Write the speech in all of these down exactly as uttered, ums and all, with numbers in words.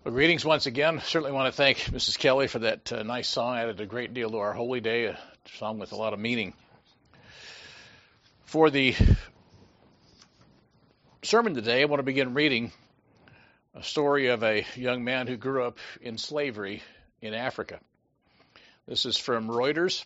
Well, greetings once again. Certainly want to thank Missus Kelly for that uh, nice song. Added a great deal to our holy day, a song with a lot of meaning. For the sermon today, I want to begin reading a story of a young man who grew up in slavery in Africa. This is from Reuters.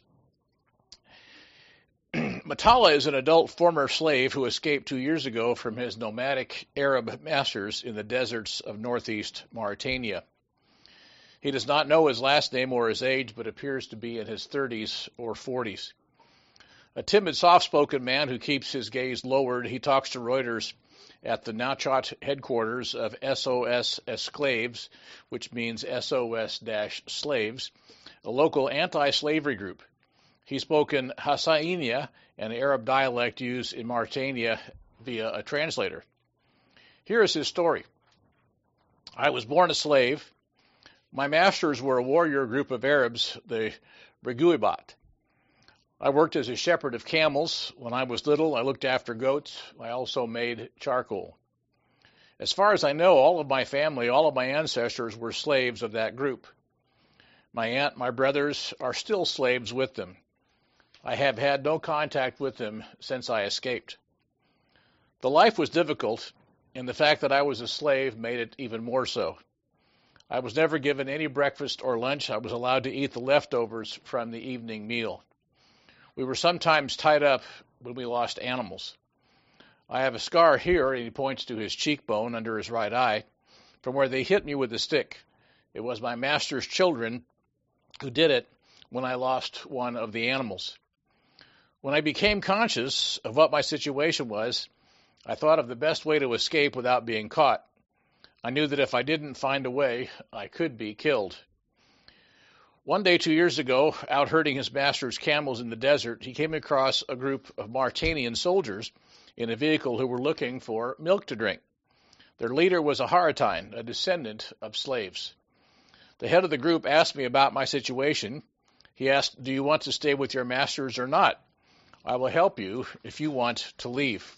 Matala is an adult former slave who escaped two years ago from his nomadic Arab masters in the deserts of northeast Mauritania. He does not know his last name or his age, but appears to be in his thirties or forties. A timid, soft-spoken man who keeps his gaze lowered, he talks to Reuters at the Nouakchott headquarters of S O S Esclaves, which means S O S-slaves, a local anti-slavery group. He spoke in Hassaniya, an Arab dialect used in Mauritania, via a translator. Here is his story. I was born a slave. My masters were a warrior group of Arabs, the Briguibat. I worked as a shepherd of camels. When I was little, I looked after goats. I also made charcoal. As far as I know, all of my family, all of my ancestors were slaves of that group. My aunt, my brothers are still slaves with them. I have had no contact with them since I escaped. The life was difficult, and the fact that I was a slave made it even more so. I was never given any breakfast or lunch. I was allowed to eat the leftovers from the evening meal. We were sometimes tied up when we lost animals. I have a scar here, and he points to his cheekbone under his right eye, from where they hit me with a stick. It was my master's children who did it when I lost one of the animals. When I became conscious of what my situation was, I thought of the best way to escape without being caught. I knew that if I didn't find a way, I could be killed. One day, two years ago, out herding his master's camels in the desert, he came across a group of Mauritanian soldiers in a vehicle who were looking for milk to drink. Their leader was a Haratine, a descendant of slaves. The head of the group asked me about my situation. He asked, "Do you want to stay with your masters or not? I will help you if you want to leave."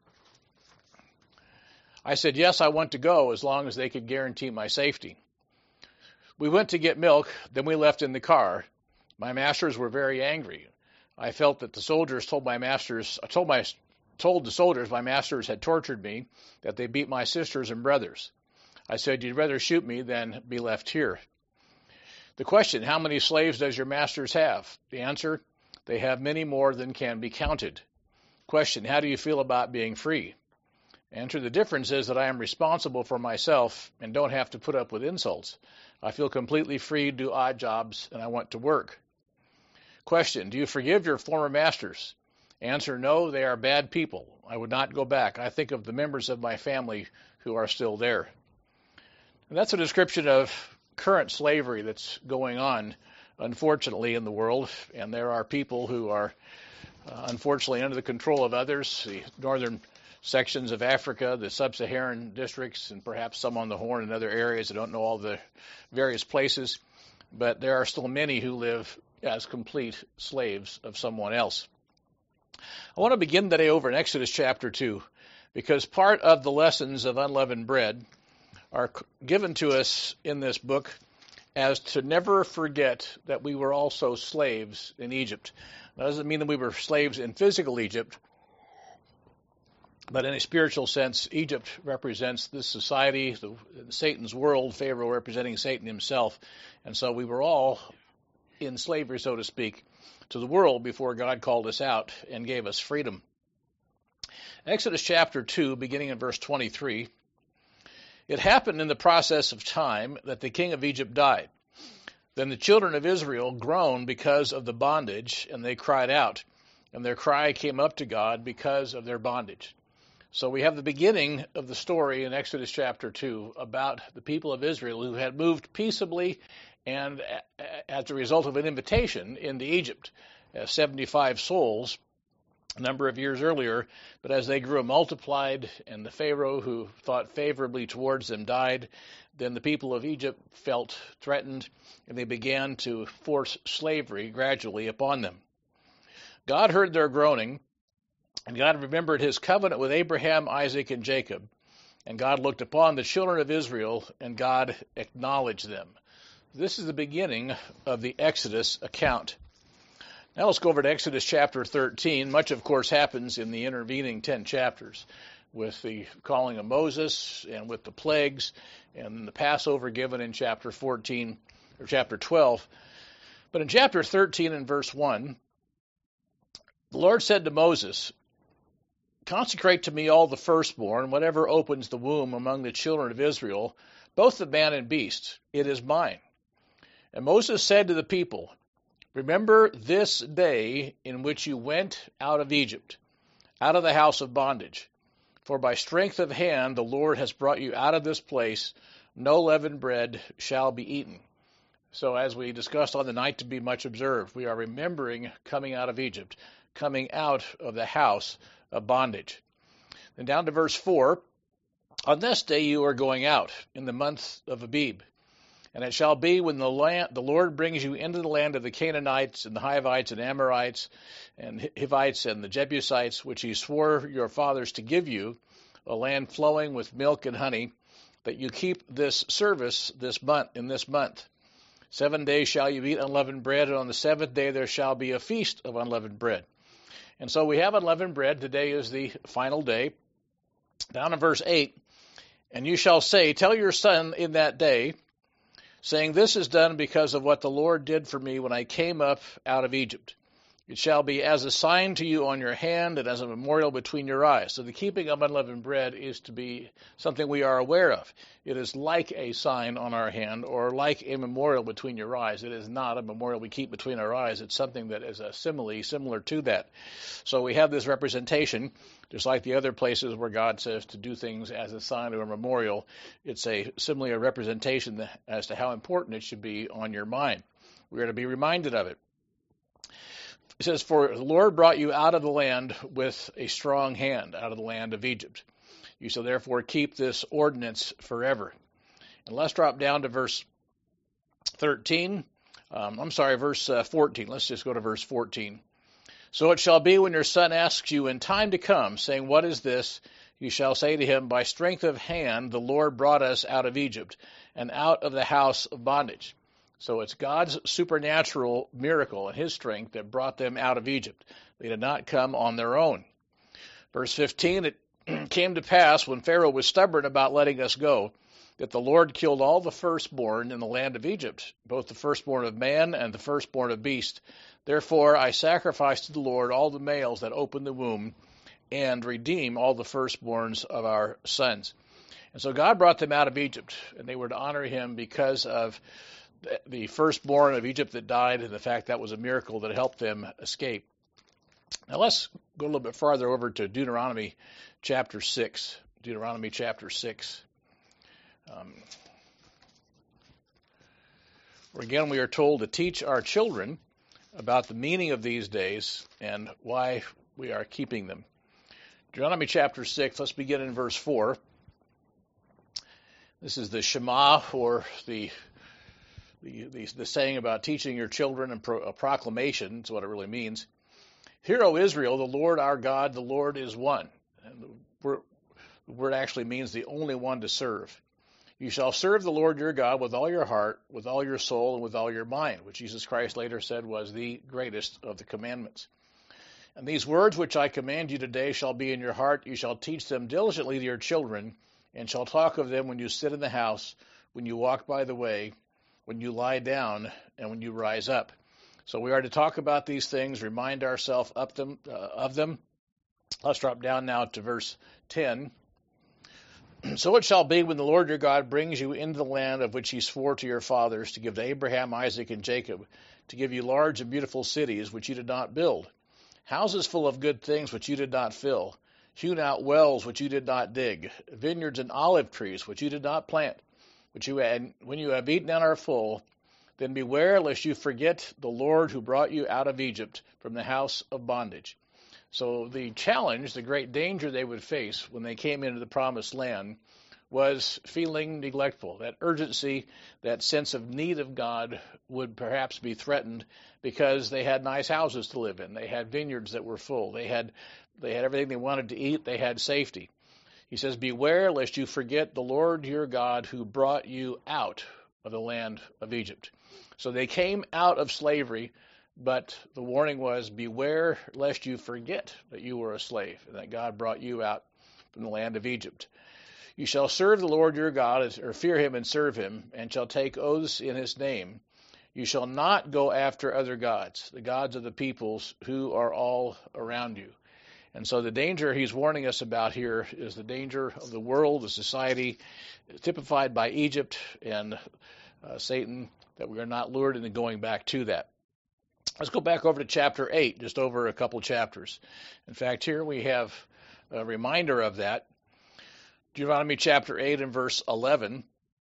I said, yes, I want to go as long as they could guarantee my safety. We went to get milk, then we left in the car. My masters were very angry. I felt that the soldiers told my masters, I told my told the soldiers my masters had tortured me, that they beat my sisters and brothers. I said, you'd rather shoot me than be left here. The question, how many slaves does your masters have? The answer, they have many more than can be counted. Question, how do you feel about being free? Answer, the difference is that I am responsible for myself and don't have to put up with insults. I feel completely free to do odd jobs and I want to work. Question, do you forgive your former masters? Answer, no, they are bad people. I would not go back. I think of the members of my family who are still there. And that's a description of current slavery that's going on, unfortunately, in the world. And there are people who are, uh, unfortunately, under the control of others, the northern sections of Africa, the sub-Saharan districts, and perhaps some on the Horn and other areas. I don't know all the various places, but there are still many who live as complete slaves of someone else. I want to begin today over in Exodus chapter two, because part of the lessons of unleavened bread are given to us in this book as to never forget that we were also slaves in Egypt. That doesn't mean that we were slaves in physical Egypt, but in a spiritual sense, Egypt represents this society, the, Satan's world, Pharaoh representing Satan himself. And so we were all in slavery, so to speak, to the world before God called us out and gave us freedom. Exodus chapter two, beginning in verse twenty-three, it happened in the process of time that the king of Egypt died. Then the children of Israel groaned because of the bondage, and they cried out, and their cry came up to God because of their bondage. So we have the beginning of the story in Exodus chapter two about the people of Israel who had moved peaceably and as a result of an invitation into Egypt, uh, seventy-five souls a number of years earlier, but as they grew and multiplied and the Pharaoh who thought favorably towards them died, then the people of Egypt felt threatened and they began to force slavery gradually upon them. God heard their groaning, and God remembered his covenant with Abraham, Isaac, and Jacob, And God looked upon the children of Israel, and God acknowledged them. This is the beginning of the Exodus account. Now let's go over to Exodus chapter thirteen. Much, of course, happens in the intervening ten chapters with the calling of Moses and with the plagues and the Passover given in chapter fourteen or chapter twelve. But in chapter thirteen and verse one, the Lord said to Moses, "Consecrate to me all the firstborn, whatever opens the womb among the children of Israel, both the man and beast. It is mine." And Moses said to the people, "Remember this day in which you went out of Egypt, out of the house of bondage. For by strength of hand the Lord has brought you out of this place. No leavened bread shall be eaten." So as we discussed on the night to be much observed, we are remembering coming out of Egypt, coming out of the house of bondage. Then down to verse four, "On this day you are going out, in the month of Abib. And it shall be when the land, the Lord brings you into the land of the Canaanites and the Hivites and Amorites and Hivites and the Jebusites, which he swore your fathers to give you, a land flowing with milk and honey, that you keep this service this month in this month. Seven days shall you eat unleavened bread, and on the seventh day there shall be a feast of unleavened bread." And so we have unleavened bread. Today is the final day. Down in verse eight, "And you shall say, tell your son in that day, saying, this is done because of what the Lord did for me when I came up out of Egypt. It shall be as a sign to you on your hand and as a memorial between your eyes." So the keeping of unleavened bread is to be something we are aware of. It is like a sign on our hand or like a memorial between your eyes. It is not a memorial we keep between our eyes. It's something that is a simile similar to that. So we have this representation, just like the other places where God says to do things as a sign or a memorial. It's a simile, a representation as to how important it should be on your mind. We are to be reminded of it. It says, "For the Lord brought you out of the land with a strong hand, out of the land of Egypt. You shall therefore keep this ordinance forever." And let's drop down to verse thirteen. Um, I'm sorry, verse uh, fourteen. Let's just go to verse fourteen. "So it shall be when your son asks you in time to come, saying, what is this? You shall say to him, by strength of hand the Lord brought us out of Egypt and out of the house of bondage." So it's God's supernatural miracle and his strength that brought them out of Egypt. They did not come on their own. Verse fifteen, "It came to pass when Pharaoh was stubborn about letting us go, that the Lord killed all the firstborn in the land of Egypt, both the firstborn of man and the firstborn of beast. Therefore I sacrifice to the Lord all the males that open the womb, and redeem all the firstborns of our sons." And so God brought them out of Egypt, and they were to honor him because of the firstborn of Egypt that died, and the fact that was a miracle that helped them escape. Now let's go a little bit farther over to Deuteronomy chapter six. Deuteronomy chapter six. Um, where again we are told to teach our children about the meaning of these days and why we are keeping them. Deuteronomy chapter six, let's begin in verse four. This is the Shema, or the The, the, the saying about teaching your children and pro, a proclamation. That's what it really means. "Hear, O Israel, the Lord our God, the Lord is one." And the word, the word actually means the only one to serve. "You shall serve the Lord your God with all your heart, with all your soul, and with all your mind," which Jesus Christ later said was the greatest of the commandments. "And these words which I command you today shall be in your heart. You shall teach them diligently to your children, and shall talk of them when you sit in the house, when you walk by the way, when you lie down, and when you rise up." So we are to talk about these things, remind ourselves of them, uh, of them. Let's drop down now to verse ten. "So it shall be when the Lord your God brings you into the land of which he swore to your fathers to give to Abraham, Isaac, and Jacob, to give you large and beautiful cities which you did not build, houses full of good things which you did not fill, hewn out wells which you did not dig, vineyards and olive trees which you did not plant, which you had, when you have eaten and are full, then beware lest you forget the Lord who brought you out of Egypt from the house of bondage." So the challenge, the great danger they would face when they came into the promised land was feeling neglectful. That urgency, that sense of need of God would perhaps be threatened because they had nice houses to live in. They had vineyards that were full. They had, they had everything they wanted to eat. They had safety. He says, beware lest you forget the Lord your God who brought you out of the land of Egypt. So they came out of slavery, but the warning was, beware lest you forget that you were a slave and that God brought you out from the land of Egypt. You shall serve the Lord your God, or fear him and serve him, and shall take oaths in his name. You shall not go after other gods, the gods of the peoples who are all around you. And so the danger he's warning us about here is the danger of the world, the society, typified by Egypt and uh, Satan, that we are not lured into going back to that. Let's go back over to chapter eight, just over a couple chapters. In fact, here we have a reminder of that. Deuteronomy chapter eight and verse eleven.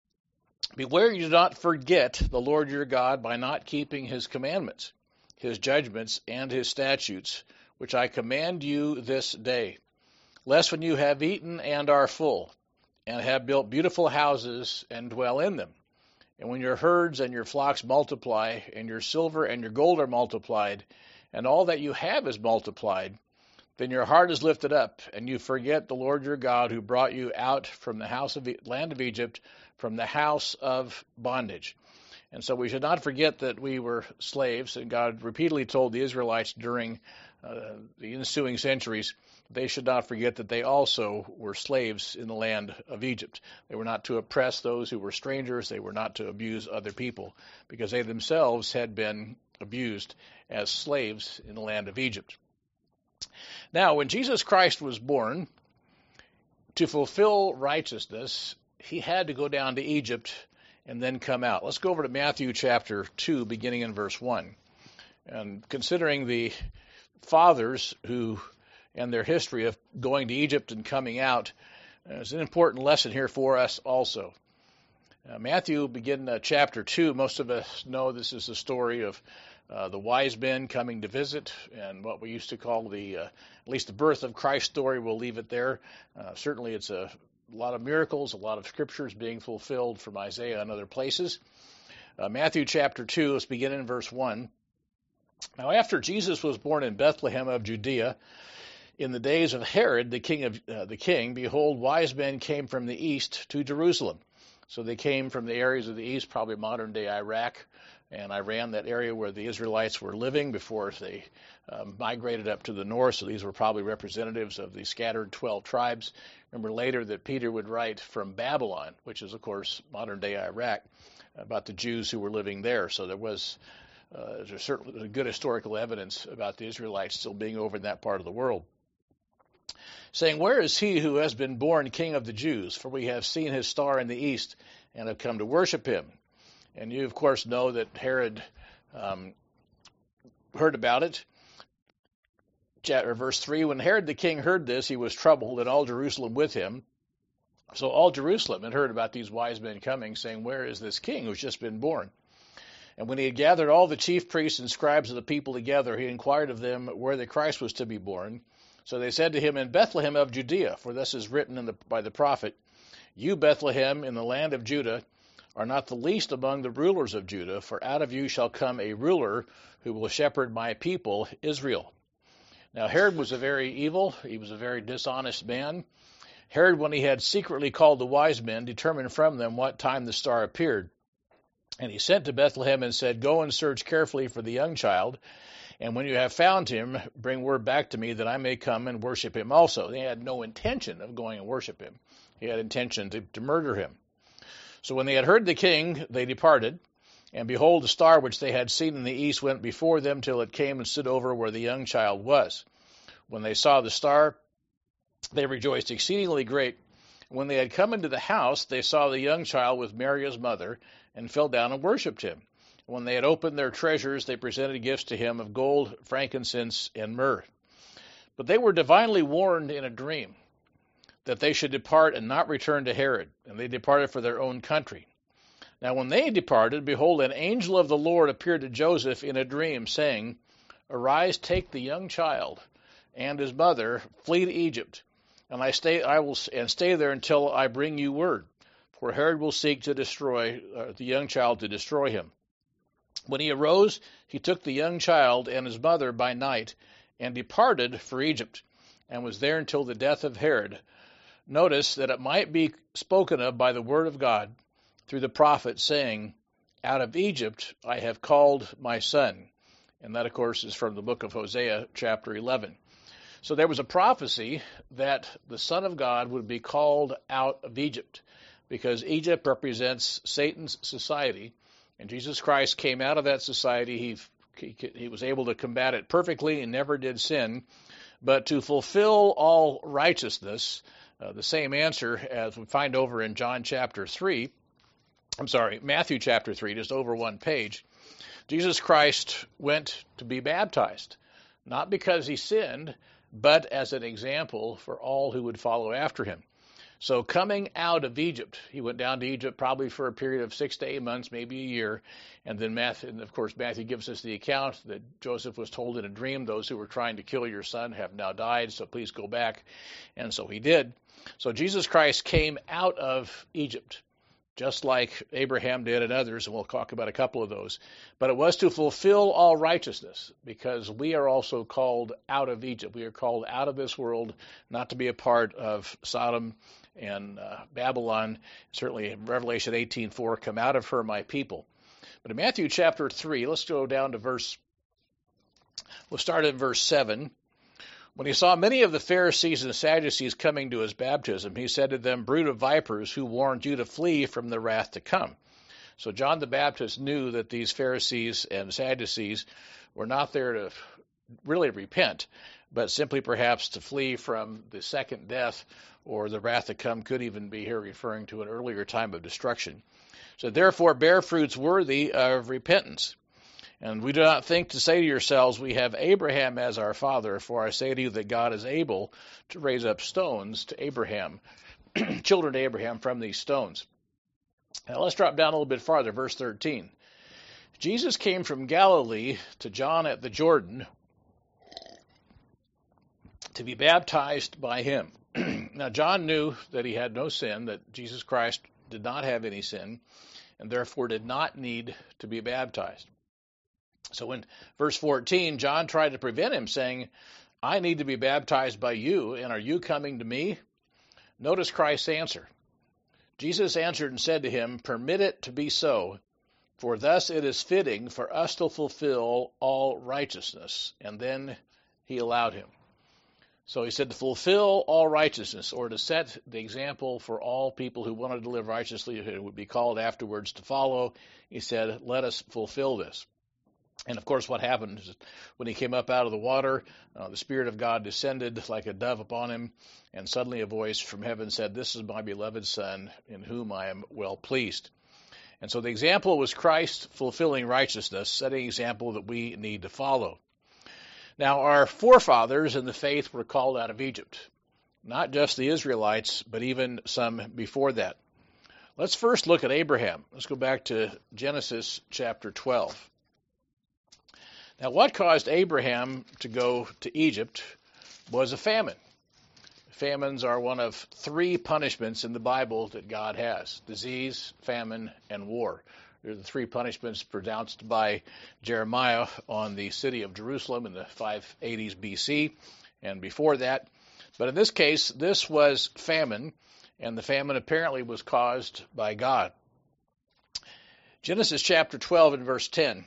Beware you do not forget the Lord your God by not keeping his commandments, his judgments, and his statutes, which I command you this day, lest when you have eaten and are full, and have built beautiful houses and dwell in them, and when your herds and your flocks multiply, and your silver and your gold are multiplied, and all that you have is multiplied, then your heart is lifted up, and you forget the Lord your God who brought you out from the house of land of Egypt, from the house of bondage. And so we should not forget that we were slaves, and God repeatedly told the Israelites during uh, the ensuing centuries they should not forget that they also were slaves in the land of Egypt. They were not to oppress those who were strangers. They were not to abuse other people, because they themselves had been abused as slaves in the land of Egypt. Now, when Jesus Christ was born, to fulfill righteousness, he had to go down to Egypt and then come out. Let's go over to Matthew chapter two, beginning in verse one. And considering the fathers who and their history of going to Egypt and coming out, there's an important lesson here for us also. Uh, Matthew, begin uh, chapter two. Most of us know this is the story of uh, the wise men coming to visit, and what we used to call the, uh, at least the birth of Christ story. We'll leave it there. Uh, certainly it's a, a lot of miracles, a lot of scriptures being fulfilled from Isaiah and other places. Uh, Matthew chapter two, let's begin in verse one. Now after Jesus was born in Bethlehem of Judea, in the days of Herod, the king of uh, the king, behold, wise men came from the east to Jerusalem. So they came from the areas of the east, probably modern-day Iraq and Iran, that area where the Israelites were living before they um, migrated up to the north. So these were probably representatives of the scattered twelve tribes. Remember later that Peter would write from Babylon, which is, of course, modern-day Iraq, about the Jews who were living there. So there was uh, there's certainly good historical evidence about the Israelites still being over in that part of the world. Saying, where is he who has been born King of the Jews? For we have seen his star in the east and have come to worship him. And you, of course, know that Herod um, heard about it. Chapter, verse three, when Herod the king heard this, he was troubled, and all Jerusalem with him. So all Jerusalem had heard about these wise men coming, saying, where is this king who's just been born? And when he had gathered all the chief priests and scribes of the people together, he inquired of them where the Christ was to be born. So they said to him, in Bethlehem of Judea, for this is written in the, by the prophet, you, Bethlehem, in the land of Judah, are not the least among the rulers of Judah, for out of you shall come a ruler who will shepherd my people, Israel. Now Herod was a very evil, he was a very dishonest man. Herod, when he had secretly called the wise men, determined from them what time the star appeared. And he sent to Bethlehem and said, go and search carefully for the young child, and when you have found him, bring word back to me that I may come and worship him also. They had no intention of going and worship him. He had intention to, to murder him. So when they had heard the king, they departed. And behold, the star which they had seen in the east went before them till it came and stood over where the young child was. When they saw the star, they rejoiced exceedingly great. When they had come into the house, they saw the young child with Mary his mother, and fell down and worshipped him. When they had opened their treasures, they presented gifts to him of gold, frankincense, and myrrh. But they were divinely warned in a dream that they should depart and not return to Herod, and they departed for their own country. Now when they departed, behold, an angel of the Lord appeared to Joseph in a dream, saying, arise, take the young child and his mother, flee to Egypt, and I stay, I will, and stay there until I bring you word. For Herod will seek to destroy uh, the young child to destroy him. When he arose, he took the young child and his mother by night and departed for Egypt, and was there until the death of Herod. Notice that it might be spoken of by the word of God through the prophet, saying, out of Egypt I have called my son. And that, of course, is from the book of Hosea, chapter eleven. So there was a prophecy that the Son of God would be called out of Egypt, because Egypt represents Satan's society, and Jesus Christ came out of that society. He, he, he was able to combat it perfectly and never did sin, but to fulfill all righteousness, uh, the same answer as we find over in John chapter three, I'm sorry, Matthew chapter three, just over one page. Jesus Christ went to be baptized, not because he sinned, but as an example for all who would follow after him. So coming out of Egypt, he went down to Egypt probably for a period of six to eight months, maybe a year. And then Matthew, and of course, Matthew gives us the account that Joseph was told in a dream, those who were trying to kill your son have now died, so please go back. And so he did. So Jesus Christ came out of Egypt, just like Abraham did and others, and we'll talk about a couple of those. But it was to fulfill all righteousness, because we are also called out of Egypt. We are called out of this world, not to be a part of Sodom and uh, Babylon. Certainly in Revelation eighteen four, come out of her, my people. But in Matthew chapter three, let's go down to verse, we'll start at verse seven. When he saw many of the Pharisees and Sadducees coming to his baptism, he said to them, brood of vipers, who warned you to flee from the wrath to come? So John the Baptist knew that these Pharisees and Sadducees were not there to really repent, but simply perhaps to flee from the second death, or the wrath to come could even be here referring to an earlier time of destruction. So therefore bear fruits worthy of repentance. And we do not think to say to yourselves, we have Abraham as our father, for I say to you that God is able to raise up stones to Abraham, children to Abraham from these stones. Now let's drop down a little bit farther, verse thirteen. Jesus came from Galilee to John at the Jordan to be baptized by him. Now John knew that he had no sin, that Jesus Christ did not have any sin, and therefore did not need to be baptized. So in verse fourteen, John tried to prevent him, saying, I need to be baptized by you, and are you coming to me? Notice Christ's answer. Jesus answered and said to him, permit it to be so, for thus it is fitting for us to fulfill all righteousness. And then he allowed him. So he said to fulfill all righteousness, or to set the example for all people who wanted to live righteously, who would be called afterwards to follow. He said, let us fulfill this. And of course, what happened is when he came up out of the water, uh, the Spirit of God descended like a dove upon him, and suddenly a voice from heaven said, this is my beloved Son, in whom I am well pleased. And so the example was Christ fulfilling righteousness, setting an example that we need to follow. Now, our forefathers in the faith were called out of Egypt, not just the Israelites, but even some before that. Let's first look at Abraham. Let's go back to Genesis chapter twelve. Now, what caused Abraham to go to Egypt was a famine. Famines are one of three punishments in the Bible that God has: disease, famine, and war. They're the three punishments pronounced by Jeremiah on the city of Jerusalem in the five eighties B C and before that. But in this case, this was famine, and the famine apparently was caused by God. Genesis chapter twelve and verse ten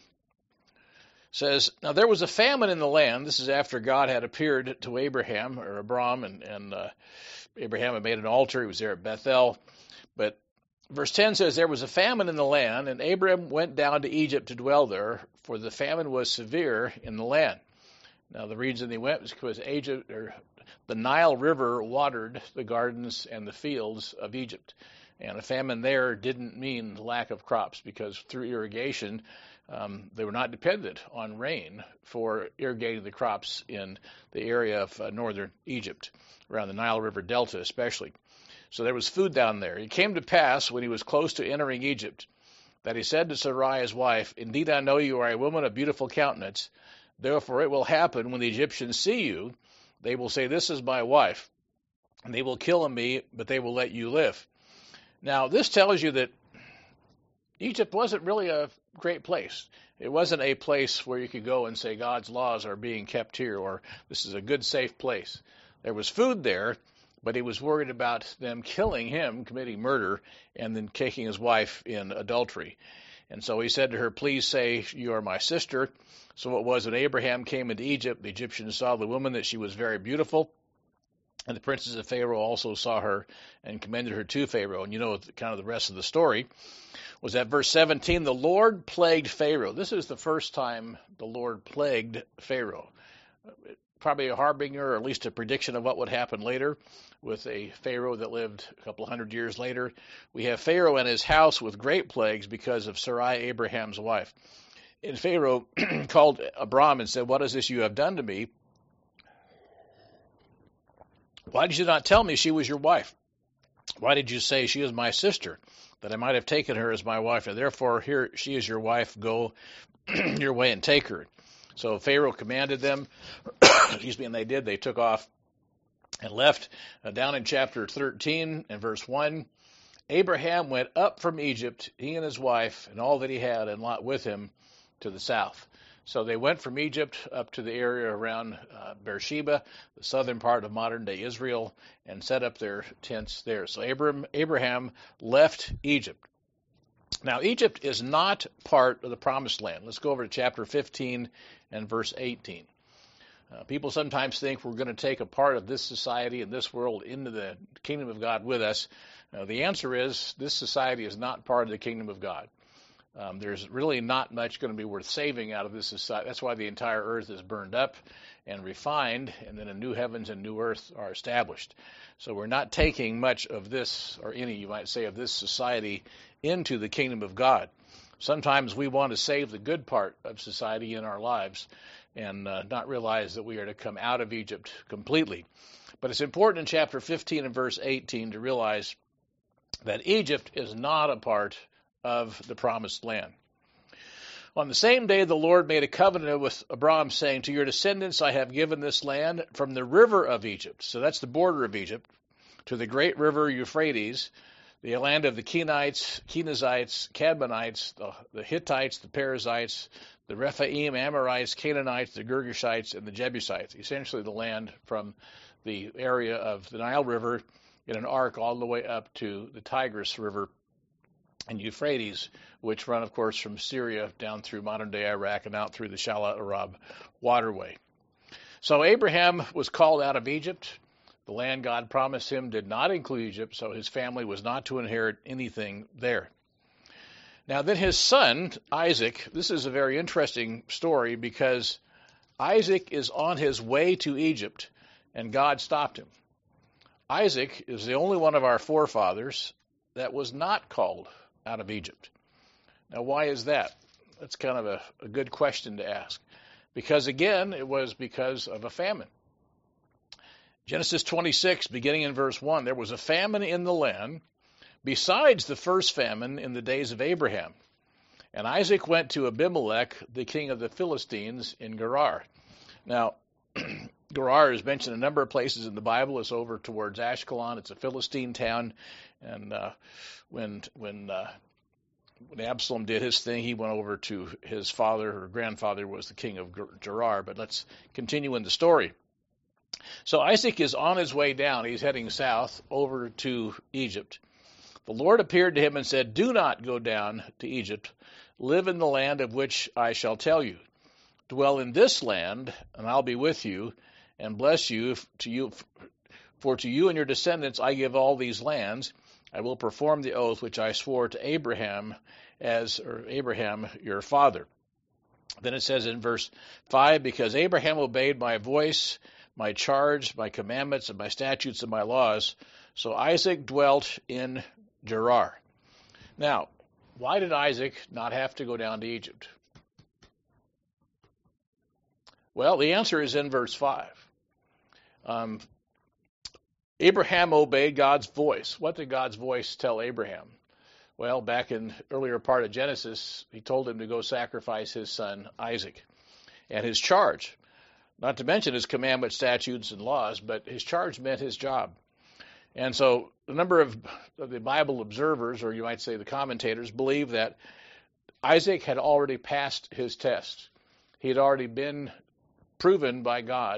says, now there was a famine in the land. This is after God had appeared to Abraham, or Abram, and, and uh, Abraham had made an altar. He was there at Bethel. But verse ten says, there was a famine in the land, and Abram went down to Egypt to dwell there, for the famine was severe in the land. Now the reason he went was because Egypt, or the Nile River watered the gardens and the fields of Egypt. And a famine there didn't mean lack of crops, because through irrigation, Um, they were not dependent on rain for irrigating the crops in the area of uh, northern Egypt, around the Nile River Delta especially. So there was food down there. It came to pass, when he was close to entering Egypt, that he said to Sarai his wife, indeed I know you are a woman of beautiful countenance. Therefore it will happen, when the Egyptians see you, they will say, this is my wife. And they will kill me, but they will let you live. Now this tells you that Egypt wasn't really a great place. It wasn't a place where you could go and say God's laws are being kept here, or this is a good, safe place. There was food there, but he was worried about them killing him, committing murder, and then taking his wife in adultery. And so he said to her, please say you are my sister. So it was when Abraham came into Egypt, the Egyptians saw the woman that she was very beautiful, and the princes of Pharaoh also saw her and commended her to Pharaoh. And you know kind of the rest of the story was that verse seventeen, the Lord plagued Pharaoh. This is the first time the Lord plagued Pharaoh. Probably a harbinger, or at least a prediction of what would happen later with a Pharaoh that lived a couple hundred years later. We have Pharaoh and his house with great plagues because of Sarai, Abraham's wife. And Pharaoh called Abram and said, what is this you have done to me? Why did you not tell me she was your wife? Why did you say she is my sister, that I might have taken her as my wife? And therefore, here she is your wife. Go your way and take her. So Pharaoh commanded them, excuse me, and they did. They took off and left. Uh, down in chapter thirteen and verse one, Abraham went up from Egypt, he and his wife, and all that he had, and Lot with him, to the south. So they went from Egypt up to the area around uh, Beersheba, the southern part of modern-day Israel, and set up their tents there. So Abraham, Abraham left Egypt. Now, Egypt is not part of the Promised Land. Let's go over to chapter fifteen and verse eighteen. Uh, people sometimes think we're going to take a part of this society and this world into the kingdom of God with us. Uh, the answer is this society is not part of the kingdom of God. Um, there's really not much going to be worth saving out of this society. That's why the entire earth is burned up and refined, and then a new heavens and new earth are established. So we're not taking much of this, or any, you might say, of this society into the kingdom of God. Sometimes we want to save the good part of society in our lives and uh, not realize that we are to come out of Egypt completely. But it's important in chapter fifteen and verse eighteen to realize that Egypt is not a part of the Promised Land. On the same day, the Lord made a covenant with Abram, saying, to your descendants I have given this land from the river of Egypt. So that's the border of Egypt, to the great river Euphrates, the land of the Kenites, Kenizzites, Cadmonites, the, the Hittites, the Perizzites, the Rephaim, Amorites, Canaanites, the Girgashites, and the Jebusites. Essentially the land from the area of the Nile River in an arc all the way up to the Tigris River and Euphrates, which run, of course, from Syria down through modern-day Iraq and out through the Shalat Arab waterway. So Abraham was called out of Egypt. The land God promised him did not include Egypt, so his family was not to inherit anything there. Now then his son, Isaac, this is a very interesting story because Isaac is on his way to Egypt, and God stopped him. Isaac is the only one of our forefathers that was not called out of Egypt. Now, why is that? That's kind of a, a good question to ask. Because, again, it was because of a famine. Genesis twenty-six, beginning in verse one, there was a famine in the land, besides the first famine in the days of Abraham. And Isaac went to Abimelech, the king of the Philistines, in Gerar. Now, Gerar is mentioned a number of places in the Bible. It's over towards Ashkelon. It's a Philistine town. And uh, when when uh, when Absalom did his thing, he went over to his father, or grandfather was the king of Gerar. But let's continue in the story. So Isaac is on his way down. He's heading south over to Egypt. The Lord appeared to him and said, do not go down to Egypt. Live in the land of which I shall tell you. Dwell in this land, and I'll be with you, and bless you to you. For to you and your descendants I give all these lands. I will perform the oath which I swore to Abraham, as or Abraham your father. Then it says in verse five, because Abraham obeyed my voice, my charge, my commandments, and my statutes and my laws, so Isaac dwelt in Gerar. Now, why did Isaac not have to go down to Egypt? Well, the answer is in verse five. Um, Abraham obeyed God's voice. What did God's voice tell Abraham? Well, back in the earlier part of Genesis, he told him to go sacrifice his son Isaac. And his charge, not to mention his commandments, statutes, and laws, but his charge meant his job. And so a number of the Bible observers, or you might say the commentators, believe that Isaac had already passed his test. He had already been proven by God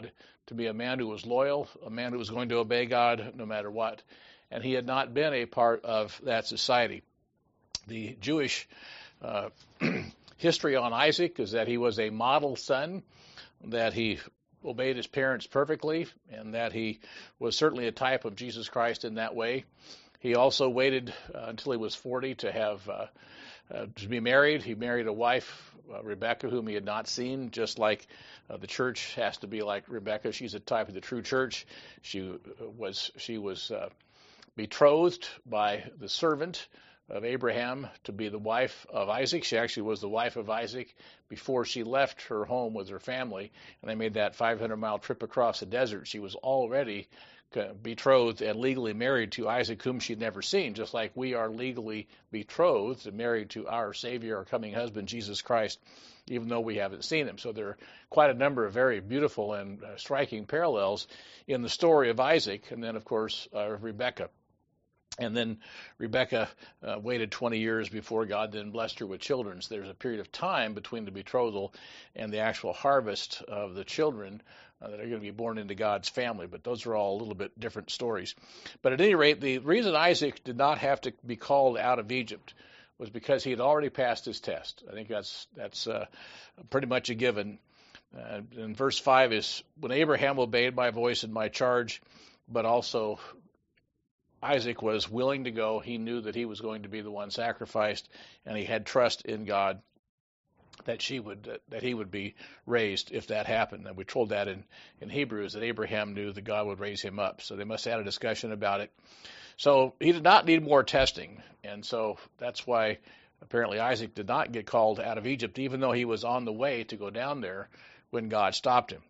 to be a man who was loyal, a man who was going to obey God no matter what. And he had not been a part of that society. The Jewish uh, history on Isaac is that he was a model son, that he obeyed his parents perfectly, and that he was certainly a type of Jesus Christ in that way. He also waited uh, until he was forty to have uh, uh, to be married. He married a wife, uh, Rebecca, whom he had not seen, just like uh, the church has to be like Rebecca. She's a type of the true church. She was she was uh, betrothed by the servant of Abraham to be the wife of Isaac. She actually was the wife of Isaac before she left her home with her family, and they made that five hundred mile trip across the desert. She was already betrothed and legally married to Isaac, whom she'd never seen, just like we are legally betrothed and married to our Savior, our coming husband, Jesus Christ, even though we haven't seen him. So there are quite a number of very beautiful and uh, striking parallels in the story of Isaac, and then, of course, uh, Rebekah. And then Rebekah uh, waited twenty years before God then blessed her with children. So there's a period of time between the betrothal and the actual harvest of the children uh, that are going to be born into God's family. But those are all a little bit different stories. But at any rate, the reason Isaac did not have to be called out of Egypt was because he had already passed his test. I think that's that's uh, pretty much a given. Uh, and verse five is, when Abraham obeyed my voice and my charge, but also Isaac was willing to go. He knew that he was going to be the one sacrificed, and he had trust in God that she would uh, that he would be raised if that happened. And we're told that in, in Hebrews, that Abraham knew that God would raise him up. So they must have had a discussion about it. So he did not need more testing, and so that's why apparently Isaac did not get called out of Egypt, even though he was on the way to go down there when God stopped him.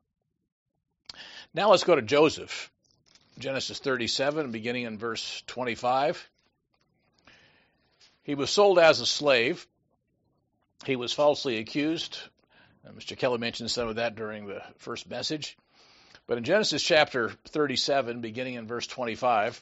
Now let's go to Joseph. Genesis thirty-seven, beginning in verse twenty-five. He was sold as a slave. He was falsely accused. Uh, Mister Keller mentioned some of that during the first message. But in Genesis chapter thirty-seven, beginning in verse twenty-five,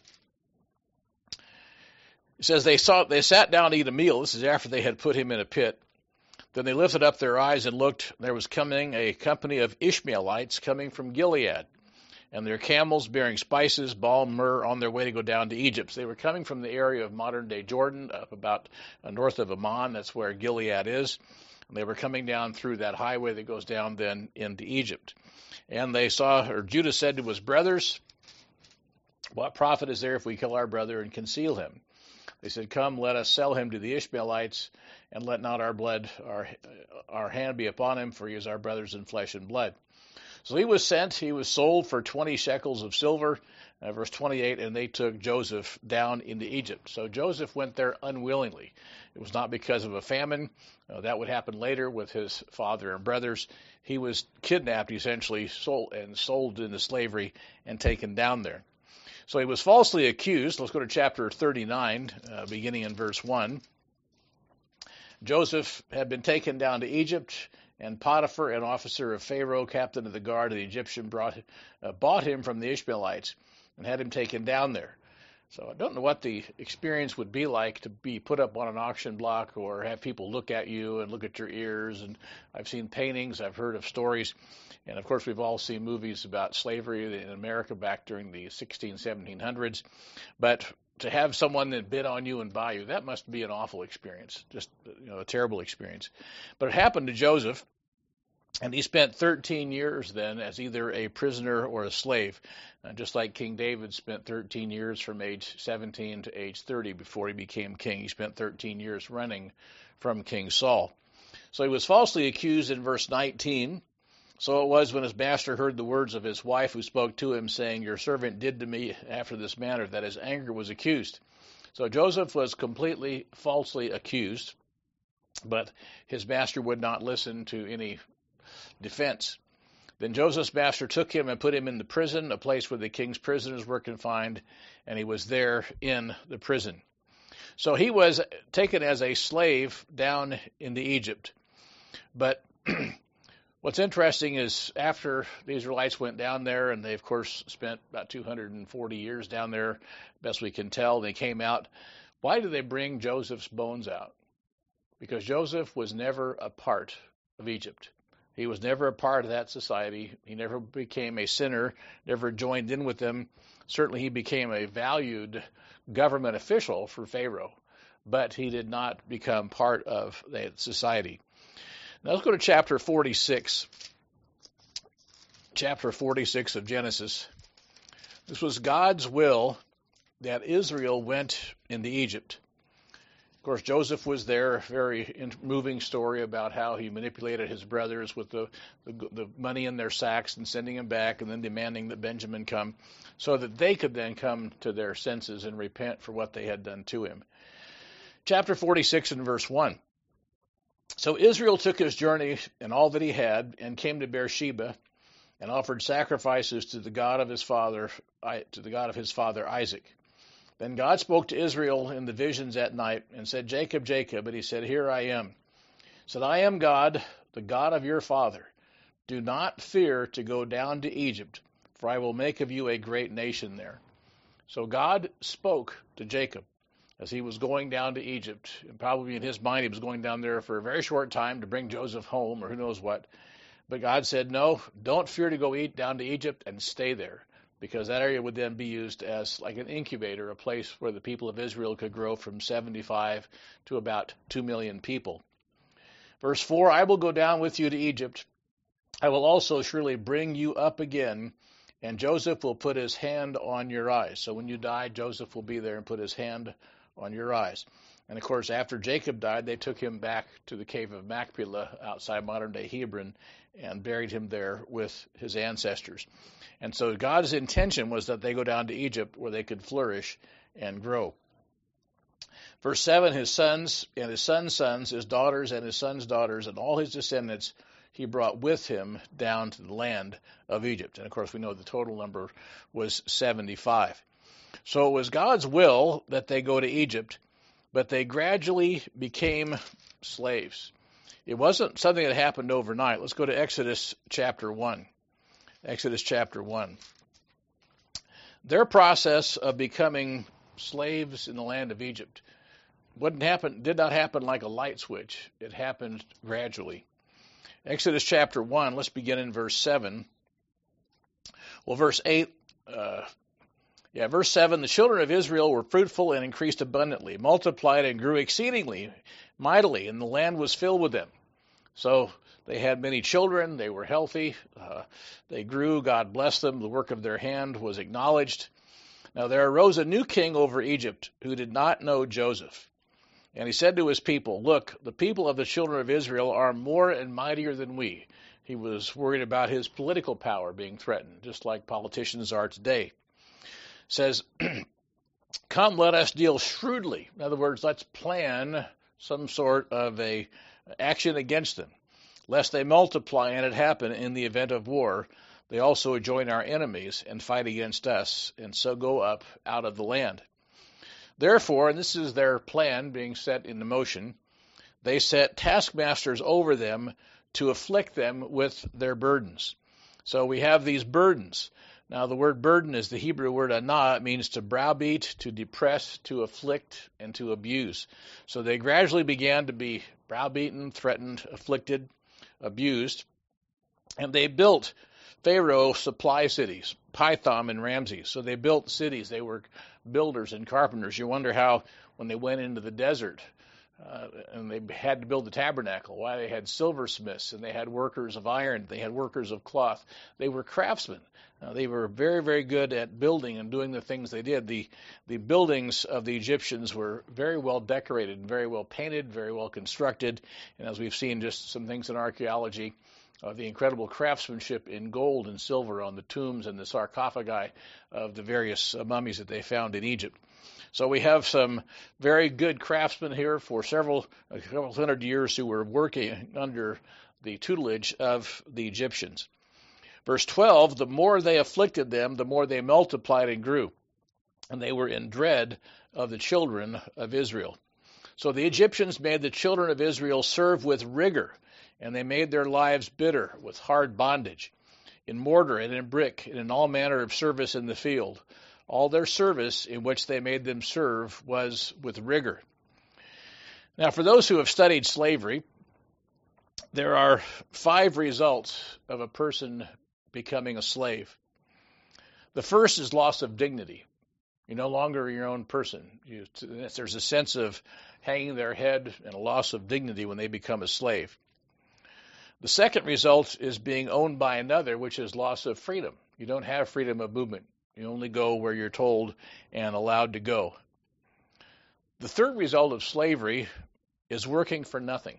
it says, they, saw, they sat down to eat a meal. This is after they had put him in a pit. Then they lifted up their eyes and looked. There was coming a company of Ishmaelites coming from Gilead, and their camels bearing spices, balm, myrrh, on their way to go down to Egypt. So they were coming from the area of modern-day Jordan, up about uh, north of Amman. That's where Gilead is. And they were coming down through that highway that goes down then into Egypt. And they saw, or Judah said to his brothers, what profit is there if we kill our brother and conceal him? They said, come, let us sell him to the Ishmaelites, and let not our blood, our, our hand be upon him, for he is our brothers in flesh and blood. So he was sent, he was sold for twenty shekels of silver, uh, verse twenty-eight, and they took Joseph down into Egypt. So Joseph went there unwillingly. It was not because of a famine. Uh, that would happen later with his father and brothers. He was kidnapped, essentially, sold and sold into slavery and taken down there. So he was falsely accused. Let's go to chapter thirty-nine, uh, beginning in verse one. Joseph had been taken down to Egypt, and Potiphar, an officer of Pharaoh, captain of the guard of the Egyptian, brought, uh, bought him from the Ishmaelites and had him taken down there. So I don't know what the experience would be like to be put up on an auction block or have people look at you and look at your ears. And I've seen paintings, I've heard of stories, and of course we've all seen movies about slavery in America back during the sixteen, seventeen hundreds. But to have someone that bid on you and buy you, that must be an awful experience, just you know, a terrible experience. But it happened to Joseph, and he spent thirteen years then as either a prisoner or a slave, uh, just like King David spent thirteen years from age seventeen to age thirty before he became king. He spent thirteen years running from King Saul. So he was falsely accused in verse nineteen. So it was when his master heard the words of his wife, who spoke to him, saying, your servant did to me after this manner, that his anger was accused. So Joseph was completely falsely accused, but his master would not listen to any defense. Then Joseph's master took him and put him in the prison, a place where the king's prisoners were confined, and he was there in the prison. So he was taken as a slave down into Egypt. But what's interesting is after the Israelites went down there, and they, of course, spent about two hundred forty years down there, best we can tell, they came out. Why did they bring Joseph's bones out? Because Joseph was never a part of Egypt. He was never a part of that society. He never became a sinner, never joined in with them. Certainly he became a valued government official for Pharaoh, but he did not become part of that society. Now let's go to chapter forty-six. Chapter forty-six of Genesis. This was God's will that Israel went into Egypt. Of course, Joseph was there, a very moving story about how he manipulated his brothers with the, the, the money in their sacks and sending them back and then demanding that Benjamin come so that they could then come to their senses and repent for what they had done to him. Chapter forty-six and verse one. So Israel took his journey and all that he had and came to Beersheba and offered sacrifices to the God of his father, to the God of his father Isaac. Then God spoke to Israel in the visions at night and said, Jacob, Jacob. And he said, Here I am. He said, I am God, the God of your father. Do not fear to go down to Egypt, for I will make of you a great nation there. So God spoke to Jacob as he was going down to Egypt. And probably in his mind, he was going down there for a very short time to bring Joseph home or who knows what. But God said, no, don't fear to go eat down to Egypt and stay there, because that area would then be used as like an incubator, a place where the people of Israel could grow from seventy-five to about two million people. Verse four, I will go down with you to Egypt. I will also surely bring you up again, and Joseph will put his hand on your eyes. So when you die, Joseph will be there and put his hand on your eyes. And, of course, after Jacob died, they took him back to the cave of Machpelah outside modern-day Hebron and buried him there with his ancestors. And so God's intention was that they go down to Egypt where they could flourish and grow. Verse seven, his sons and his sons' sons, his daughters and his sons' daughters, and all his descendants he brought with him down to the land of Egypt. And, of course, we know the total number was seventy-five. So it was God's will that they go to Egypt, but they gradually became slaves. It wasn't something that happened overnight. Let's go to Exodus chapter one. Exodus chapter one. Their process of becoming slaves in the land of Egypt wouldn't happen, did not happen like a light switch. It happened gradually. Exodus chapter one, let's begin in verse seven. Well, verse eight, uh, yeah, verse seven, the children of Israel were fruitful and increased abundantly, multiplied and grew exceedingly mightily, and the land was filled with them. So they had many children, they were healthy, uh, they grew, God blessed them, the work of their hand was acknowledged. Now there arose a new king over Egypt who did not know Joseph. And he said to his people, look, the people of the children of Israel are more and mightier than we. He was worried about his political power being threatened, just like politicians are today. Says, come, let us deal shrewdly. In other words, let's plan some sort of a action against them, lest they multiply and it happen in the event of war. They also join our enemies and fight against us, and so go up out of the land. Therefore, and this is their plan being set into motion, they set taskmasters over them to afflict them with their burdens. So we have these burdens. Now, the word burden is the Hebrew word anah. It means to browbeat, to depress, to afflict, and to abuse. So they gradually began to be browbeaten, threatened, afflicted, abused. And they built Pharaoh supply cities, Pithom and Ramses. So they built cities. They were builders and carpenters. You wonder how, when they went into the desert, Uh, and they had to build the tabernacle, why they had silversmiths, and they had workers of iron, they had workers of cloth. They were craftsmen. Uh, they were very, very good at building and doing the things they did. The the buildings of the Egyptians were very well decorated and very well painted, very well constructed. And as we've seen just some things in archaeology, uh, the incredible craftsmanship in gold and silver on the tombs and the sarcophagi of the various uh, mummies that they found in Egypt. So we have some very good craftsmen here for several, a couple hundred years who were working under the tutelage of the Egyptians. Verse twelve, the more they afflicted them, the more they multiplied and grew, and they were in dread of the children of Israel. So the Egyptians made the children of Israel serve with rigor, and they made their lives bitter with hard bondage, in mortar and in brick, and in all manner of service in the field. All their service in which they made them serve was with rigor. Now, for those who have studied slavery, There are five results of a person becoming a slave. The first is loss of dignity. You're no longer your own person. You, there's a sense of hanging their head and a loss of dignity when they become a slave. The second result is being owned by another, which is loss of freedom. You don't have freedom of movement. You only go where you're told and allowed to go. The third result of slavery is working for nothing.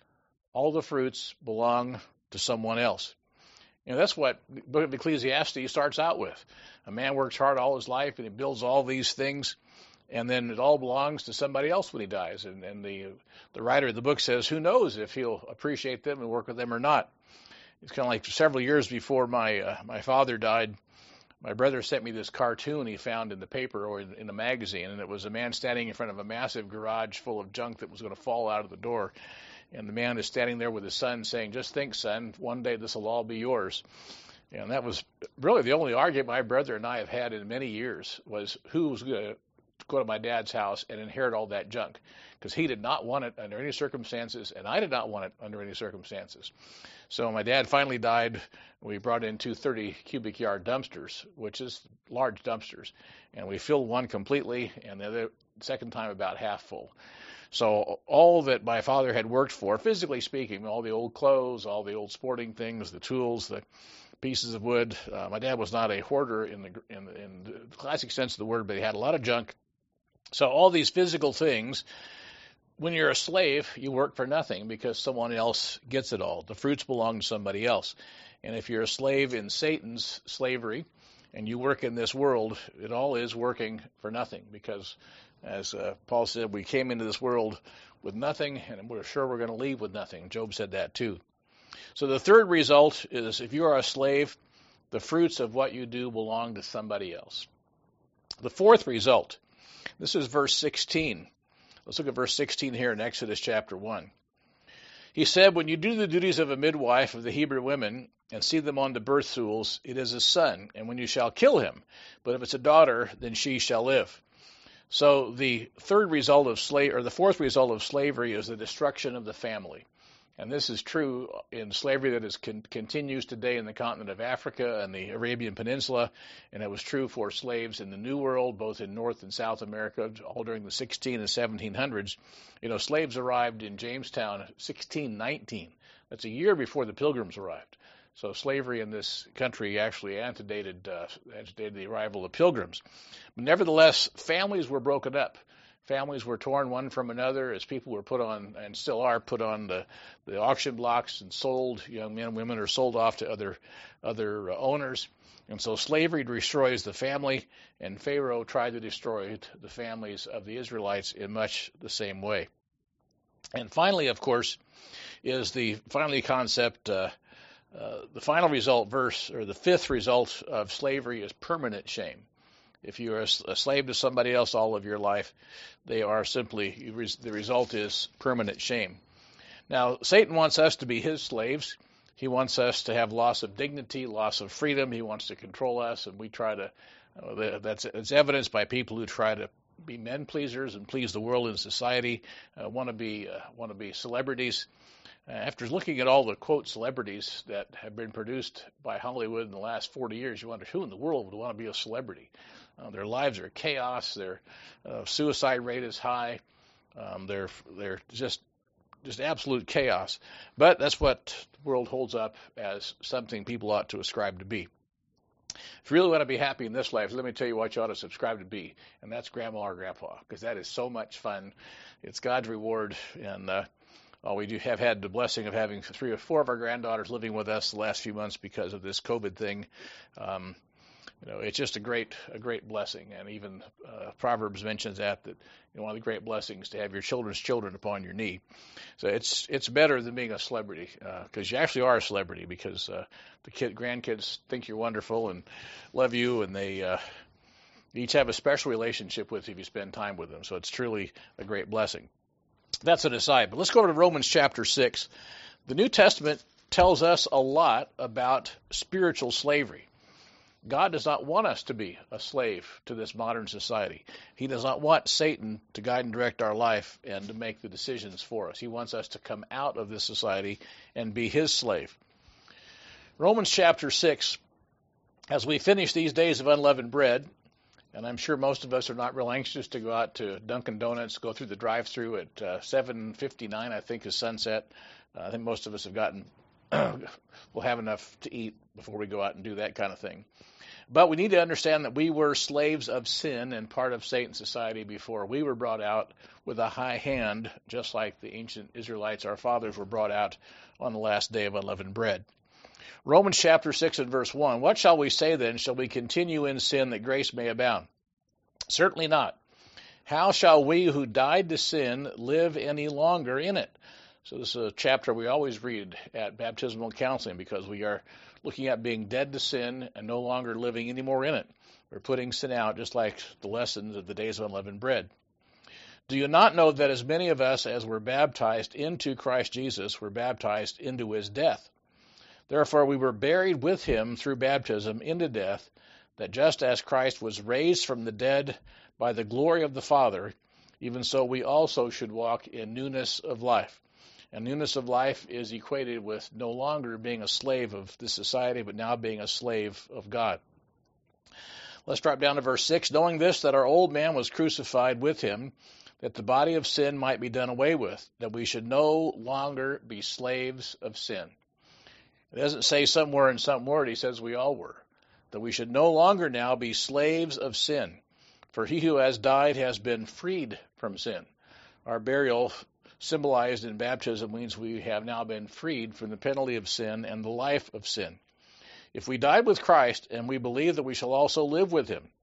All the fruits belong to someone else. You know, that's what the book of Ecclesiastes starts out with. A man works hard all his life and he builds all these things, and then it all belongs to somebody else when he dies. And, and the the writer of the book says, who knows if he'll appreciate them and work with them or not. It's kind of like several years before my uh, my father died, my brother sent me this cartoon he found in the paper or in, in a magazine, and it was a man standing in front of a massive garage full of junk that was going to fall out of the door. And the man is standing there with his son saying, just think, son, one day this will all be yours. And that was really the only argument my brother and I have had in many years, was who was going to go to my dad's house and inherit all that junk. Because he did not want it under any circumstances, and I did not want it under any circumstances. So my dad finally died. We brought in two thirty cubic yard dumpsters, which is large dumpsters. And we filled one completely, and the other, second time about half full. So all that my father had worked for, physically speaking, all the old clothes, all the old sporting things, the tools, the pieces of wood. Uh, my dad was not a hoarder in the, in, the, in the classic sense of the word, but he had a lot of junk. So all these physical things, when you're a slave, you work for nothing because someone else gets it all. The fruits belong to somebody else. And if you're a slave in Satan's slavery and you work in this world, it all is working for nothing because, as uh, Paul said, we came into this world with nothing, and we're sure we're going to leave with nothing. Job said that too. So the third result is if you are a slave, the fruits of what you do belong to somebody else. The fourth result, this is verse sixteen. Let's look at verse sixteen here in Exodus chapter one. He said, when you do the duties of a midwife of the Hebrew women and see them on the birth stools, it is a son, and when you shall kill him. But if it's a daughter, then she shall live. So the third result of slave, or the fourth result of slavery, is the destruction of the family. And this is true in slavery that is con- continues today in the continent of Africa and the Arabian Peninsula, and it was true for slaves in the New World, both in North and South America, all during the sixteen and seventeen hundreds. You know, slaves arrived in Jamestown sixteen nineteen. That's a year before the Pilgrims arrived. So slavery in this country actually antedated, uh, antedated the arrival of Pilgrims. But nevertheless, families were broken up. Families were torn one from another as people were put on, and still are put on the, the auction blocks and sold. Young men and women are sold off to other other owners. And so slavery destroys the family, and Pharaoh tried to destroy the families of the Israelites in much the same way. And finally, of course, is the finally concept, uh, uh, the final result verse, or the fifth result of slavery is permanent shame. If you are a slave to somebody else all of your life, they are simply, the result is permanent shame. Now, Satan wants us to be his slaves. He wants us to have loss of dignity, loss of freedom. He wants to control us, and we try to, uh, that's it's evidenced by people who try to be men pleasers and please the world and society, uh, want to be uh, want to be celebrities. Uh, after looking at all the, quote, celebrities that have been produced by Hollywood in the last forty years, you wonder who in the world would want to be a celebrity. Uh, their lives are chaos. Their uh, suicide rate is high. Um, they're they're just just absolute chaos. But that's what the world holds up as something people ought to ascribe to be. If you really want to be happy in this life, let me tell you what you ought to subscribe to be, and that's Grandma or Grandpa, because that is so much fun. It's God's reward, and uh, oh, we do have had the blessing of having three or four of our granddaughters living with us the last few months because of this COVID thing. Um, You know, it's just a great, a great blessing, and even uh, Proverbs mentions that that you know, one of the great blessings to have your children's children upon your knee. So it's it's better than being a celebrity because uh, you actually are a celebrity because uh, the kid grandkids think you're wonderful and love you, and they uh, each have a special relationship with you if you spend time with them. So it's truly a great blessing. That's an aside, but let's go over to Romans chapter six. The New Testament tells us a lot about spiritual slavery. God does not want us to be a slave to this modern society. He does not want Satan to guide and direct our life and to make the decisions for us. He wants us to come out of this society and be his slave. Romans chapter six, as we finish these days of unleavened bread, and I'm sure most of us are not real anxious to go out to Dunkin' Donuts, go through the drive-thru at uh, seven fifty-nine, I think, is sunset. Uh, I think most of us have gotten, will have enough to eat before we go out and do that kind of thing. But we need to understand that we were slaves of sin and part of Satan's society before we were brought out with a high hand, just like the ancient Israelites, our fathers, were brought out on the last day of unleavened bread. Romans chapter six and verse one, what shall we say then? Shall we continue in sin that grace may abound? Certainly not. How shall we who died to sin live any longer in it? So this is a chapter we always read at baptismal counseling because we are looking at being dead to sin and no longer living anymore in it. We're putting sin out just like the lessons of the days of unleavened bread. Do you not know that as many of us as were baptized into Christ Jesus were baptized into his death? Therefore we were buried with him through baptism into death, that just as Christ was raised from the dead by the glory of the Father, even so we also should walk in newness of life. And newness of life is equated with no longer being a slave of this society, but now being a slave of God. Let's drop down to verse six. Knowing this, that our old man was crucified with him, that the body of sin might be done away with, that we should no longer be slaves of sin. It doesn't say somewhere in some word, he says we all were. That we should no longer now be slaves of sin. For he who has died has been freed from sin. Our burial, symbolized in baptism, means we have now been freed from the penalty of sin and the life of sin. If we died with Christ, and we believe that we shall also live with him,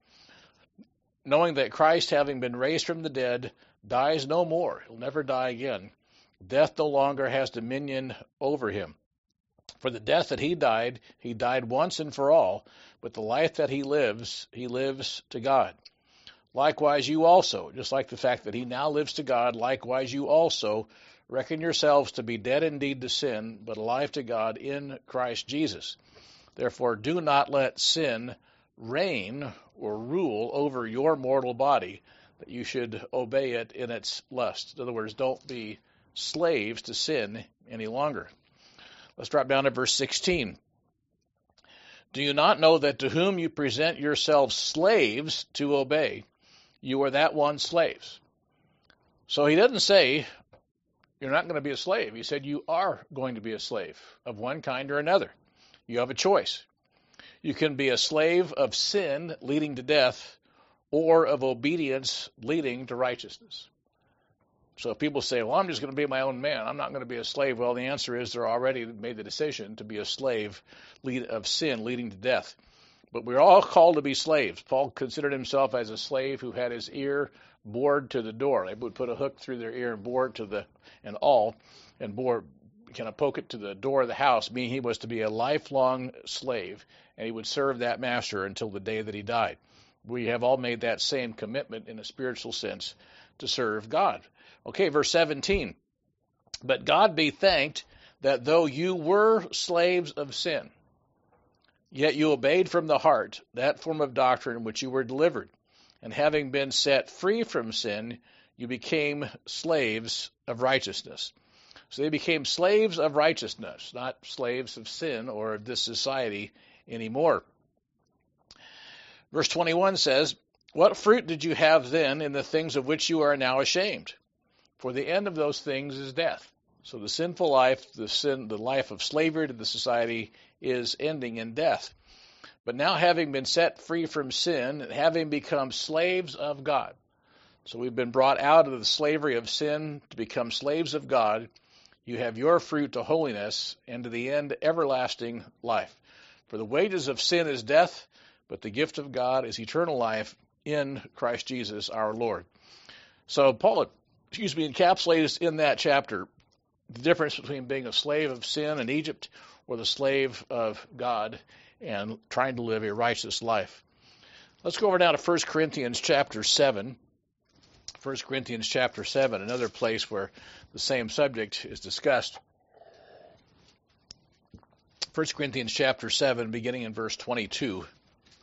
knowing that Christ, having been raised from the dead, dies no more, he'll never die again, death no longer has dominion over him. For the death that he died, he died once and for all, but the life that he lives, he lives to God. Likewise, you also, just like the fact that he now lives to God, likewise you also reckon yourselves to be dead indeed to sin, but alive to God in Christ Jesus. Therefore, do not let sin reign or rule over your mortal body, that you should obey it in its lust. In other words, don't be slaves to sin any longer. Let's drop down to verse sixteen. Do you not know that to whom you present yourselves slaves to obey, you are that one slaves? So he doesn't say you're not going to be a slave. He said you are going to be a slave of one kind or another. You have a choice. You can be a slave of sin leading to death or of obedience leading to righteousness. So if people say, well, I'm just going to be my own man, I'm not going to be a slave, well, the answer is they're already made the decision to be a slave of sin leading to death. But we're all called to be slaves. Paul considered himself as a slave who had his ear bored to the door. They would put a hook through their ear and bore it to the, and all, and bore, kind of poke it to the door of the house, meaning he was to be a lifelong slave, and he would serve that master until the day that he died. We have all made that same commitment in a spiritual sense to serve God. Okay, verse seventeen. But God be thanked that though you were slaves of sin, yet you obeyed from the heart that form of doctrine which you were delivered, and having been set free from sin, you became slaves of righteousness. So they became slaves of righteousness, not slaves of sin or of this society anymore. Verse twenty-one says, what fruit did you have then in the things of which you are now ashamed? For the end of those things is death. So the sinful life, the sin, the life of slavery to the society is ending in death. But now having been set free from sin, and having become slaves of God. So we've been brought out of the slavery of sin to become slaves of God. You have your fruit to holiness, and to the end everlasting life. For the wages of sin is death, but the gift of God is eternal life in Christ Jesus our Lord. So Paul, excuse me, encapsulates in that chapter the difference between being a slave of sin in Egypt or the slave of God and trying to live a righteous life. Let's go over now to First Corinthians chapter seven. First Corinthians chapter seven, another place where the same subject is discussed. First Corinthians chapter seven, beginning in verse twenty-two.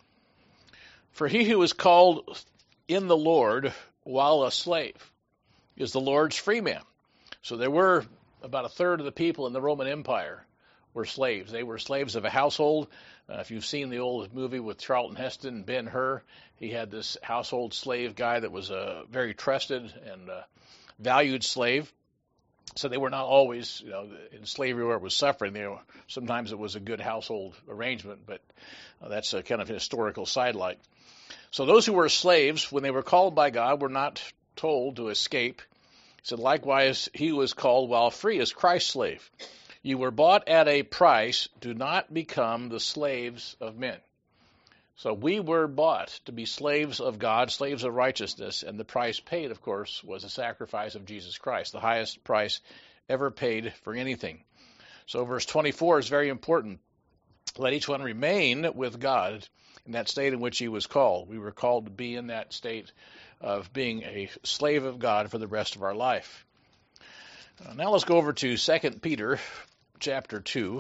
For he who is called in the Lord while a slave is the Lord's free man. So there were about a third of the people in the Roman Empire were slaves. They were slaves of a household. Uh, if you've seen the old movie with Charlton Heston, Ben-Hur, he had this household slave guy that was a very trusted and uh, valued slave. So they were not always, you know, in slavery where it was suffering. They were, sometimes it was a good household arrangement, but uh, that's a kind of historical sidelight. So those who were slaves, when they were called by God, were not told to escape. He said, likewise, he who was called while free is Christ's slave. You were bought at a price. Do not become the slaves of men. So we were bought to be slaves of God, slaves of righteousness, and the price paid, of course, was the sacrifice of Jesus Christ, the highest price ever paid for anything. So verse twenty-four is very important. Let each one remain with God in that state in which he was called. We were called to be in that state of being a slave of God for the rest of our life. Uh, now let's go over to Second Peter chapter two.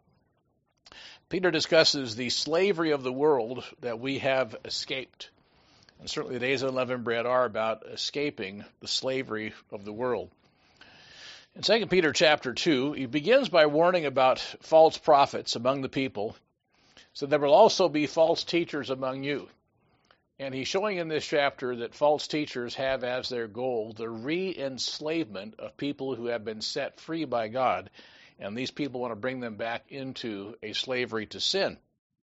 Peter discusses the slavery of the world that we have escaped. And certainly the days of unleavened bread are about escaping the slavery of the world. In Second Peter chapter two, he begins by warning about false prophets among the people. So there will also be false teachers among you. And he's showing in this chapter that false teachers have as their goal the re-enslavement of people who have been set free by God. And these people want to bring them back into a slavery to sin.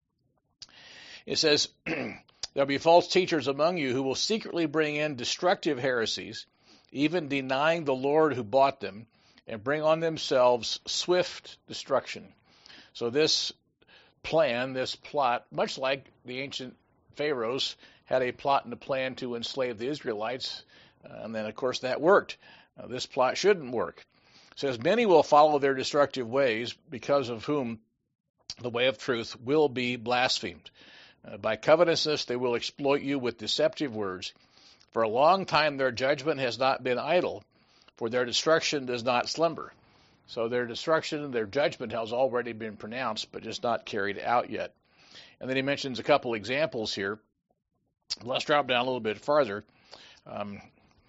It says, there'll be false teachers among you who will secretly bring in destructive heresies, even denying the Lord who bought them, and bring on themselves swift destruction. So this plan, this plot, much like the ancient pharaohs had a plot and a plan to enslave the Israelites, uh, and then, of course, that worked. Uh, this plot shouldn't work. It says, many will follow their destructive ways, because of whom the way of truth will be blasphemed. Uh, by covetousness they will exploit you with deceptive words. For a long time their judgment has not been idle, for their destruction does not slumber. So their destruction, their judgment has already been pronounced, but just not carried out yet. And then he mentions a couple examples here. Let's drop down a little bit farther. Um,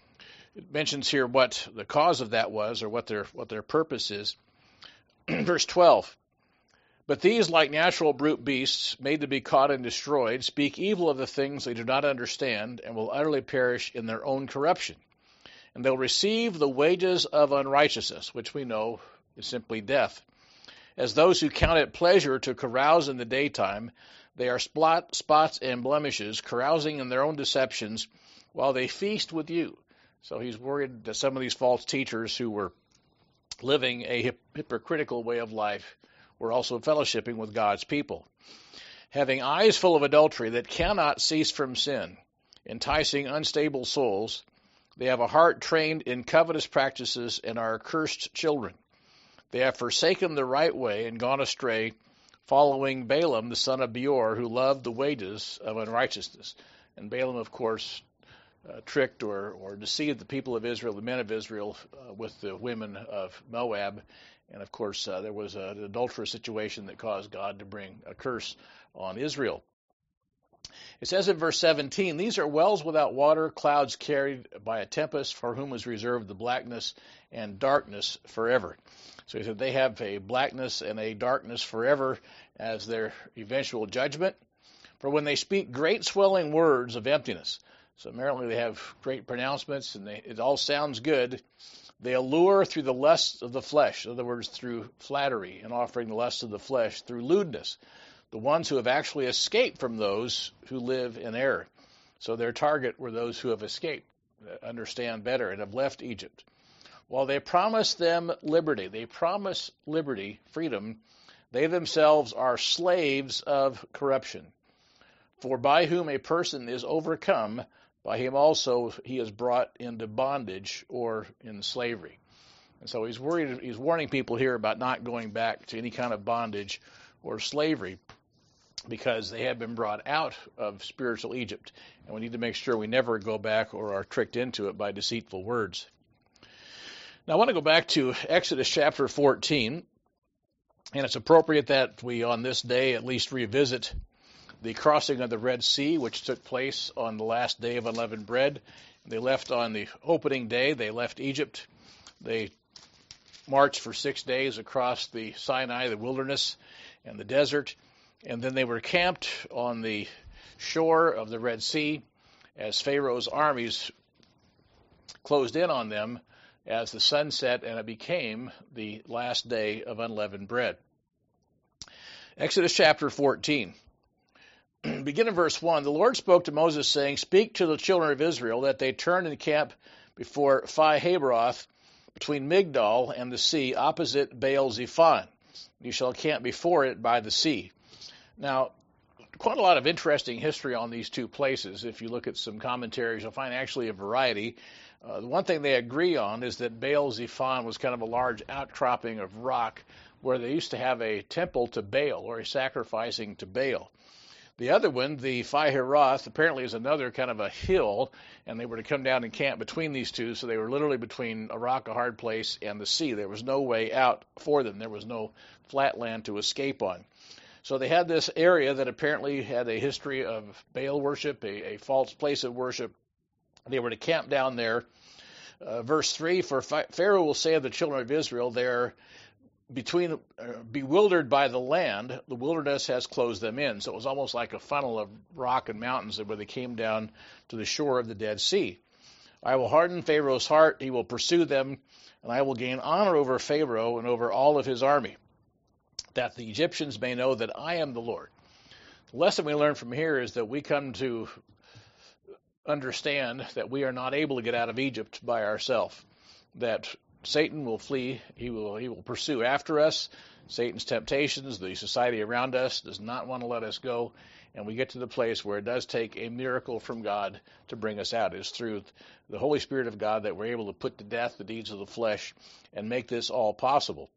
It mentions here what the cause of that was, or what their what their purpose is. Verse twelve, but these, like natural brute beasts, made to be caught and destroyed, speak evil of the things they do not understand, and will utterly perish in their own corruption. And they'll receive the wages of unrighteousness, which we know is simply death. As those who count it pleasure to carouse in the daytime, they are spot, spots and blemishes, carousing in their own deceptions, while they feast with you. So he's worried that some of these false teachers who were living a hip- hypocritical way of life were also fellowshipping with God's people. Having eyes full of adultery that cannot cease from sin, enticing unstable souls, they have a heart trained in covetous practices and are accursed children. They have forsaken the right way and gone astray, following Balaam, the son of Beor, who loved the wages of unrighteousness. And Balaam, of course, Uh, tricked or, or deceived the people of Israel, the men of Israel, uh, with the women of Moab. And, of course, uh, there was a, an adulterous situation that caused God to bring a curse on Israel. It says in verse seventeen, these are wells without water, clouds carried by a tempest, for whom is reserved the blackness and darkness forever. So he said they have a blackness and a darkness forever as their eventual judgment. For when they speak great swelling words of emptiness, so apparently they have great pronouncements, and they, it all sounds good. They allure through the lusts of the flesh, in other words, through flattery and offering the lusts of the flesh, through lewdness, the ones who have actually escaped from those who live in error. So their target were those who have escaped, understand better, and have left Egypt. While they promise them liberty, they promise liberty, freedom, they themselves are slaves of corruption. For by whom a person is overcome, by him also he is brought into bondage or in slavery. And so he's worried, he's warning people here about not going back to any kind of bondage or slavery, because they have been brought out of spiritual Egypt. And we need to make sure we never go back or are tricked into it by deceitful words. Now I want to go back to Exodus chapter fourteen. And it's appropriate that we on this day at least revisit the crossing of the Red Sea, which took place on the last day of unleavened bread. They left on the opening day. They left Egypt. They marched for six days across the Sinai, the wilderness, and the desert. And then they were camped on the shore of the Red Sea as Pharaoh's armies closed in on them as the sun set, and it became the last day of unleavened bread. Exodus chapter fourteen. Begin in verse one. The Lord spoke to Moses, saying, Speak to the children of Israel that they turn and camp before Pi-Hahiroth, between Migdol and the sea, opposite Baal-Zephon. You shall camp before it by the sea. Now, quite a lot of interesting history on these two places. If you look at some commentaries, you'll find actually a variety. Uh, the one thing they agree on is that Baal-Zephon was kind of a large outcropping of rock where they used to have a temple to Baal, or a sacrificing to Baal. The other one, the Pi-Hahiroth, apparently is another kind of a hill, and they were to come down and camp between these two, so they were literally between a rock, a hard place, and the sea. There was no way out for them. There was no flat land to escape on. So they had this area that apparently had a history of Baal worship, a, a false place of worship. They were to camp down there. Uh, verse three, For Pharaoh will say of the children of Israel, they're between uh, bewildered by the land, the wilderness has closed them in. So it was almost like a funnel of rock and mountains where they came down to the shore of the Dead Sea. I will harden Pharaoh's heart, he will pursue them, and I will gain honor over Pharaoh and over all of his army, that the Egyptians may know that I am the Lord. The lesson we learn from here is that we come to understand that we are not able to get out of Egypt by ourselves, that Satan will flee, he will he will pursue after us. Satan's temptations, the society around us does not want to let us go, and we get to the place where it does take a miracle from God to bring us out. It's through the Holy Spirit of God that we're able to put to death the deeds of the flesh and make this all possible.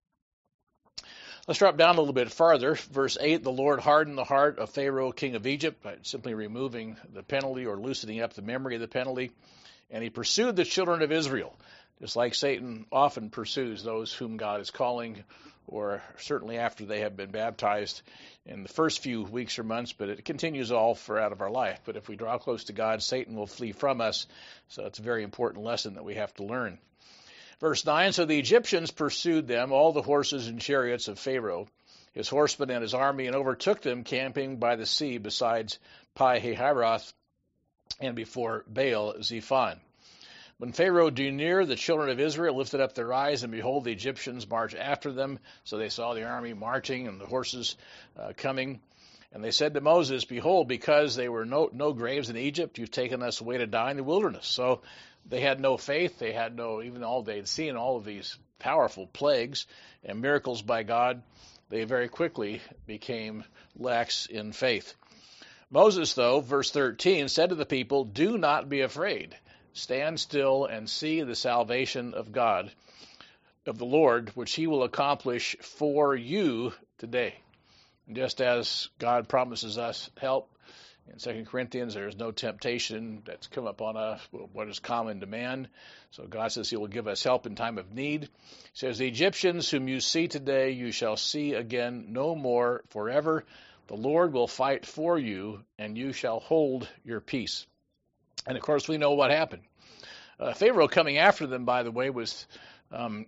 Let's drop down a little bit farther. Verse eight, the Lord hardened the heart of Pharaoh, king of Egypt, by simply removing the penalty or loosening up the memory of the penalty, and he pursued the children of Israel. Just like Satan often pursues those whom God is calling, or certainly after they have been baptized in the first few weeks or months, but it continues all throughout of our life. But if we draw close to God, Satan will flee from us. So it's a very important lesson that we have to learn. Verse nine, so the Egyptians pursued them, all the horses and chariots of Pharaoh, his horsemen and his army, and overtook them camping by the sea besides Pi-Hahiroth and before Baal-Zephon. When Pharaoh drew near, the children of Israel lifted up their eyes, and behold, the Egyptians marched after them. So they saw the army marching and the horses uh, coming. And they said to Moses, behold, because there were no, no graves in Egypt, you've taken us away to die in the wilderness. So they had no faith. They had no, even all they'd seen all of these powerful plagues and miracles by God, they very quickly became lax in faith. Moses, though, verse thirteen, said to the people, do not be afraid. Stand still and see the salvation of God, of the Lord, which he will accomplish for you today. And just as God promises us help in Second Corinthians, there is no temptation that's come upon us, what is common to man. So God says he will give us help in time of need. He says, the Egyptians whom you see today, you shall see again no more forever. The Lord will fight for you, and you shall hold your peace. And, of course, we know what happened. Uh, Pharaoh coming after them, by the way, was um,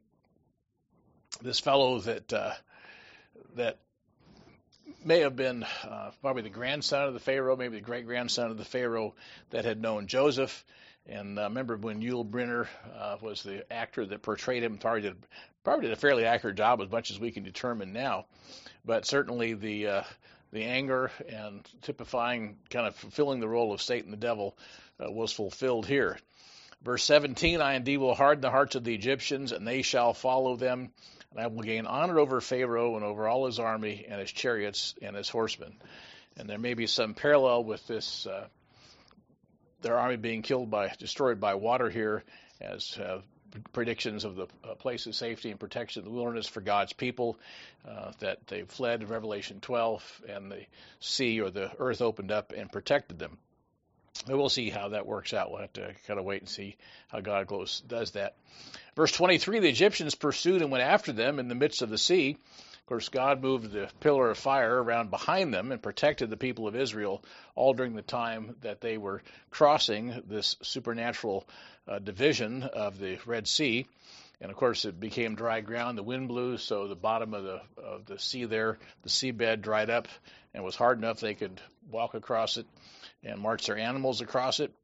this fellow that uh, that may have been uh, probably the grandson of the Pharaoh, maybe the great-grandson of the Pharaoh that had known Joseph. And uh, remember when Yul Brynner uh, was the actor that portrayed him, probably did, probably did a fairly accurate job as much as we can determine now. But certainly the uh, the anger and typifying, kind of fulfilling the role of Satan the devil uh, was fulfilled here. Verse seventeen, I indeed will harden the hearts of the Egyptians, and they shall follow them, and I will gain honor over Pharaoh and over all his army and his chariots and his horsemen. And there may be some parallel with this, uh, their army being killed by, destroyed by water here, as uh, predictions of the uh, place of safety and protection of the wilderness for God's people, uh, that they fled in Revelation twelve, and the sea or the earth opened up and protected them. But we'll see how that works out. We'll have to kind of wait and see how God does that. Verse twenty-three, the Egyptians pursued and went after them in the midst of the sea, Of course, God moved the pillar of fire around behind them and protected the people of Israel all during the time that they were crossing this supernatural uh, division of the Red Sea. And of course, it became dry ground. The wind blew, so the bottom of the of the sea there, the seabed dried up and was hard enough they could walk across it and march their animals across it.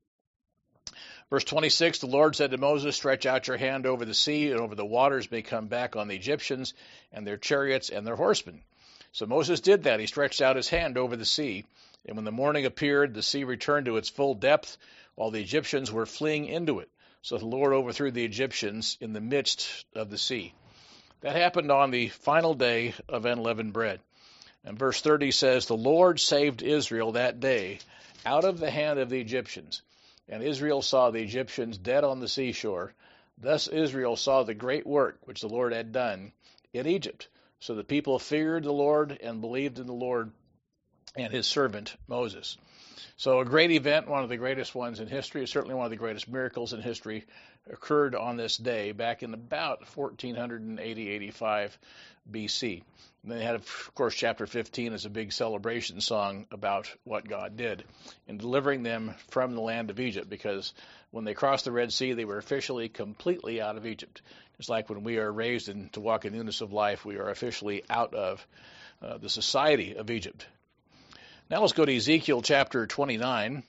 Verse twenty-six, the Lord said to Moses, stretch out your hand over the sea, and over the waters may come back on the Egyptians and their chariots and their horsemen. So Moses did that. He stretched out his hand over the sea. And when the morning appeared, the sea returned to its full depth, while the Egyptians were fleeing into it. So the Lord overthrew the Egyptians in the midst of the sea. That happened on the final day of unleavened bread. And verse thirty says, the Lord saved Israel that day out of the hand of the Egyptians. And Israel saw the Egyptians dead on the seashore. Thus Israel saw the great work which the Lord had done in Egypt. So the people feared the Lord and believed in the Lord and his servant Moses. So a great event, one of the greatest ones in history, certainly one of the greatest miracles in history, occurred on this day back in about fourteen eighty, eighty-five B C. And then they had, of course, chapter fifteen is a big celebration song about what God did in delivering them from the land of Egypt, because when they crossed the Red Sea, they were officially completely out of Egypt. Just like when we are raised in, to walk in newness of life, we are officially out of uh, the society of Egypt. Now let's go to Ezekiel chapter twenty-nine.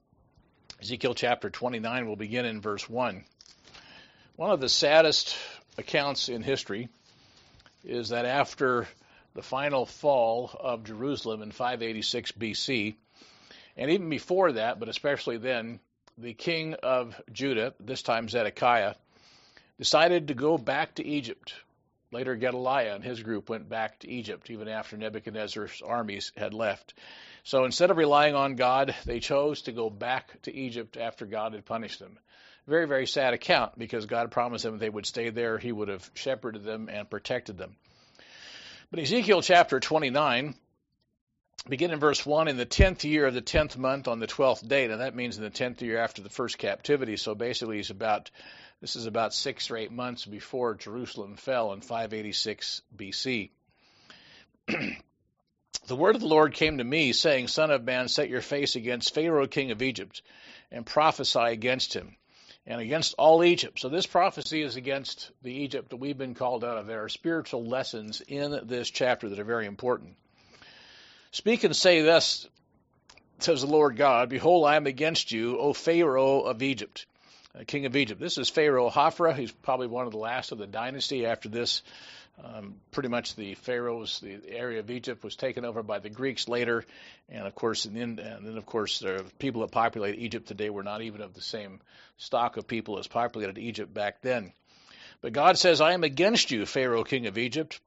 Ezekiel chapter twenty-nine will begin in verse one. One of the saddest accounts in history is that after the final fall of Jerusalem in five eighty-six B C, and even before that, but especially then, the king of Judah, this time Zedekiah, decided to go back to Egypt. Later, Gedaliah and his group went back to Egypt, even after Nebuchadnezzar's armies had left. So instead of relying on God, they chose to go back to Egypt after God had punished them. Very, very sad account, because God promised them they would stay there. He would have shepherded them and protected them. But Ezekiel chapter twenty-nine, begin in verse one, in the tenth year of the tenth month on the twelfth day. Now that means in the tenth year after the first captivity. So basically he's about, this is about six or eight months before Jerusalem fell in five eighty-six B C. The word of the Lord came to me, saying, Son of man, set your face against Pharaoh king of Egypt, and prophesy against him, and against all Egypt. So this prophecy is against the Egypt that we've been called out of. There are spiritual lessons in this chapter that are very important. Speak and say thus, says the Lord God, Behold, I am against you, O Pharaoh of Egypt, king of Egypt. This is Pharaoh Hophra. He's probably one of the last of the dynasty. After this, um, pretty much the pharaohs, the area of Egypt was taken over by the Greeks later, and of course, and then, and then of course, the people that populate Egypt today were not even of the same stock of people as populated Egypt back then. But God says, I am against you, Pharaoh king of Egypt,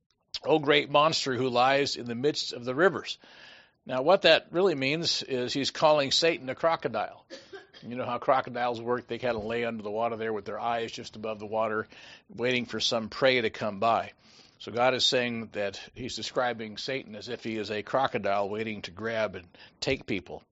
O great monster who lies in the midst of the rivers. Now, what that really means is he's calling Satan a crocodile. You know how crocodiles work. They kind of lay under the water there with their eyes just above the water, waiting for some prey to come by. So God is saying that he's describing Satan as if he is a crocodile waiting to grab and take people.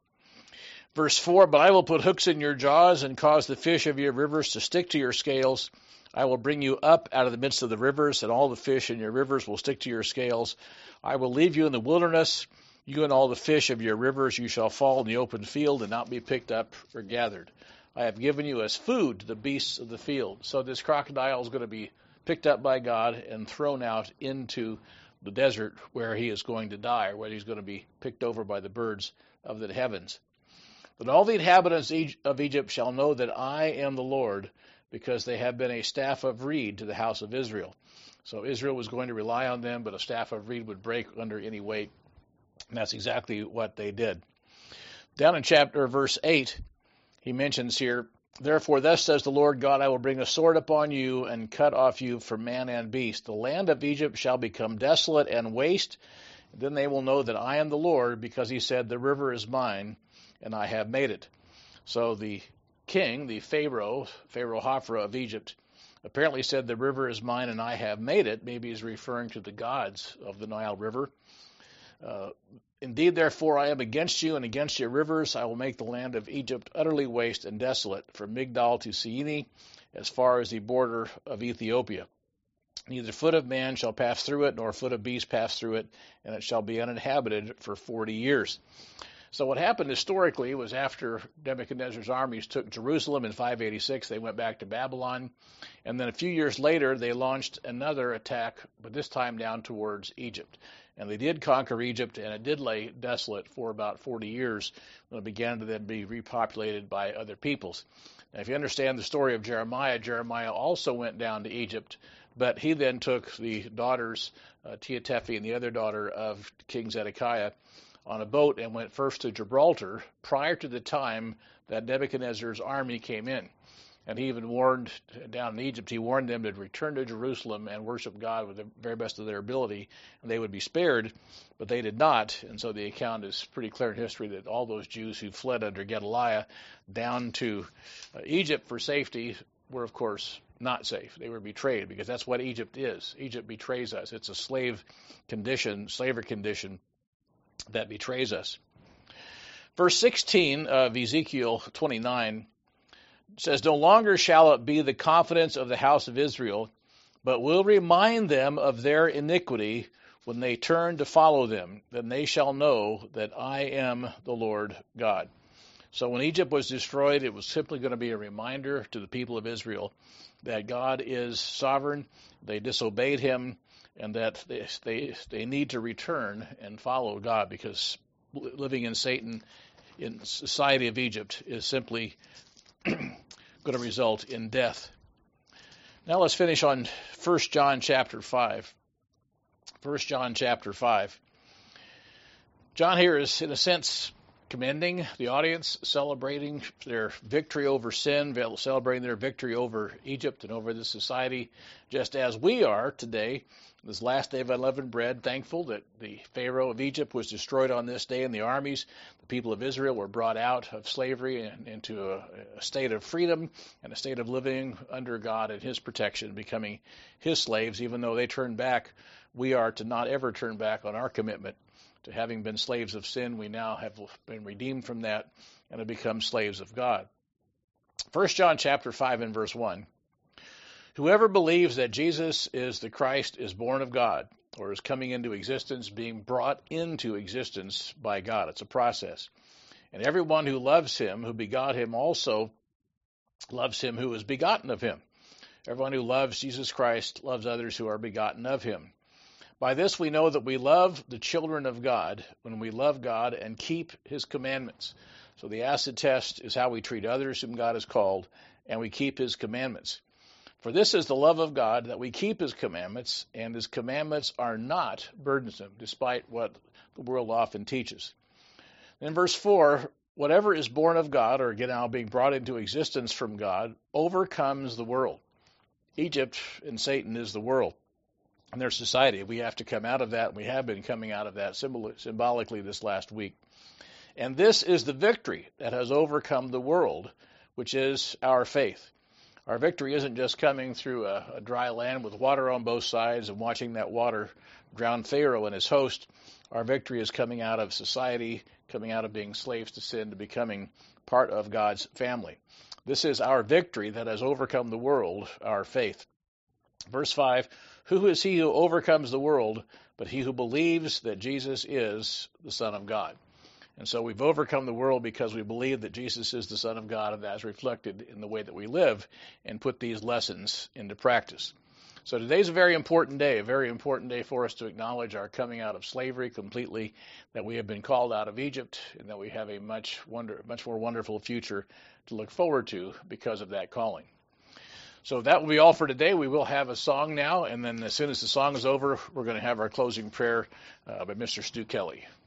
Verse four, But I will put hooks in your jaws and cause the fish of your rivers to stick to your scales. I will bring you up out of the midst of the rivers, and all the fish in your rivers will stick to your scales. I will leave you in the wilderness. You and all the fish of your rivers, you shall fall in the open field and not be picked up or gathered. I have given you as food to the beasts of the field. So this crocodile is going to be picked up by God and thrown out into the desert where he is going to die, or where he's going to be picked over by the birds of the heavens. But all the inhabitants of Egypt shall know that I am the Lord, because they have been a staff of reed to the house of Israel. So Israel was going to rely on them, but a staff of reed would break under any weight. And that's exactly what they did. Down in chapter verse eight, he mentions here, Therefore thus says the Lord God, I will bring a sword upon you and cut off you from man and beast. The land of Egypt shall become desolate and waste. Then they will know that I am the Lord, because he said, The river is mine, and I have made it. So the king, the Pharaoh, Pharaoh Hophra of Egypt, apparently said, The river is mine, and I have made it. Maybe he's referring to the gods of the Nile River. Uh, Indeed, therefore, I am against you and against your rivers. I will make the land of Egypt utterly waste and desolate, from Migdal to Syene, as far as the border of Ethiopia. Neither foot of man shall pass through it, nor foot of beast pass through it, and it shall be uninhabited for forty years. So what happened historically was after Nebuchadnezzar's armies took Jerusalem in five eighty-six, they went back to Babylon. And then a few years later, they launched another attack, but this time down towards Egypt. And they did conquer Egypt, and it did lay desolate for about forty years when it began to then be repopulated by other peoples. Now, if you understand the story of Jeremiah, Jeremiah also went down to Egypt, but he then took the daughters, uh, Teotepi and the other daughter of King Zedekiah, on a boat and went first to Gibraltar prior to the time that Nebuchadnezzar's army came in. And he even warned, down in Egypt, he warned them to return to Jerusalem and worship God with the very best of their ability, and they would be spared, but they did not. And so the account is pretty clear in history that all those Jews who fled under Gedaliah down to uh, Egypt for safety were, of course, not safe. They were betrayed, because that's what Egypt is. Egypt betrays us. It's a slave condition, slavery condition that betrays us. Verse sixteen of Ezekiel twenty-nine says, "No longer shall it be the confidence of the house of Israel, but will remind them of their iniquity when they turn to follow them. Then they shall know that I am the Lord God." So when Egypt was destroyed, it was simply going to be a reminder to the people of Israel that God is sovereign, they disobeyed him, and that they, they they need to return and follow God, because living in Satan, in society of Egypt, is simply going to result in death. Now let's finish on First John chapter five. First John chapter five. John here is, in a sense, commending the audience, celebrating their victory over sin, celebrating their victory over Egypt and over this society, just as we are today, this last day of unleavened bread, thankful that the Pharaoh of Egypt was destroyed on this day, and the armies, the people of Israel, were brought out of slavery and into a, a state of freedom and a state of living under God and his protection, becoming his slaves. Even though they turned back, we are to not ever turn back on our commitment to having been slaves of sin. We now have been redeemed from that and have become slaves of God. First John chapter five and verse one. "Whoever believes that Jesus is the Christ is born of God," or is coming into existence, being brought into existence by God. It's a process. "And everyone who loves him, who begot him, also loves him who is begotten of him." Everyone who loves Jesus Christ loves others who are begotten of him. "By this we know that we love the children of God, when we love God and keep his commandments." So the acid test is how we treat others whom God has called, and we keep his commandments. "For this is the love of God, that we keep his commandments, and his commandments are not burdensome," despite what the world often teaches. Then verse four, "Whatever is born of God," or again now being brought into existence from God, "overcomes the world." Egypt and Satan is the world and their society. We have to come out of that, and we have been coming out of that symbol- symbolically this last week. "And this is the victory that has overcome the world, which is our faith." Our victory isn't just coming through a, a dry land with water on both sides and watching that water drown Pharaoh and his host. Our victory is coming out of society, coming out of being slaves to sin, to becoming part of God's family. This is our victory that has overcome the world, our faith. Verse five, "Who is he who overcomes the world but he who believes that Jesus is the Son of God?" And so we've overcome the world because we believe that Jesus is the Son of God, and that is reflected in the way that we live and put these lessons into practice. So today's a very important day, a very important day for us to acknowledge our coming out of slavery completely, that we have been called out of Egypt, and that we have a much wonder, much more wonderful future to look forward to because of that calling. So that will be all for today. We will have a song now, and then as soon as the song is over, we're going to have our closing prayer uh, by Mister Stu Kelly.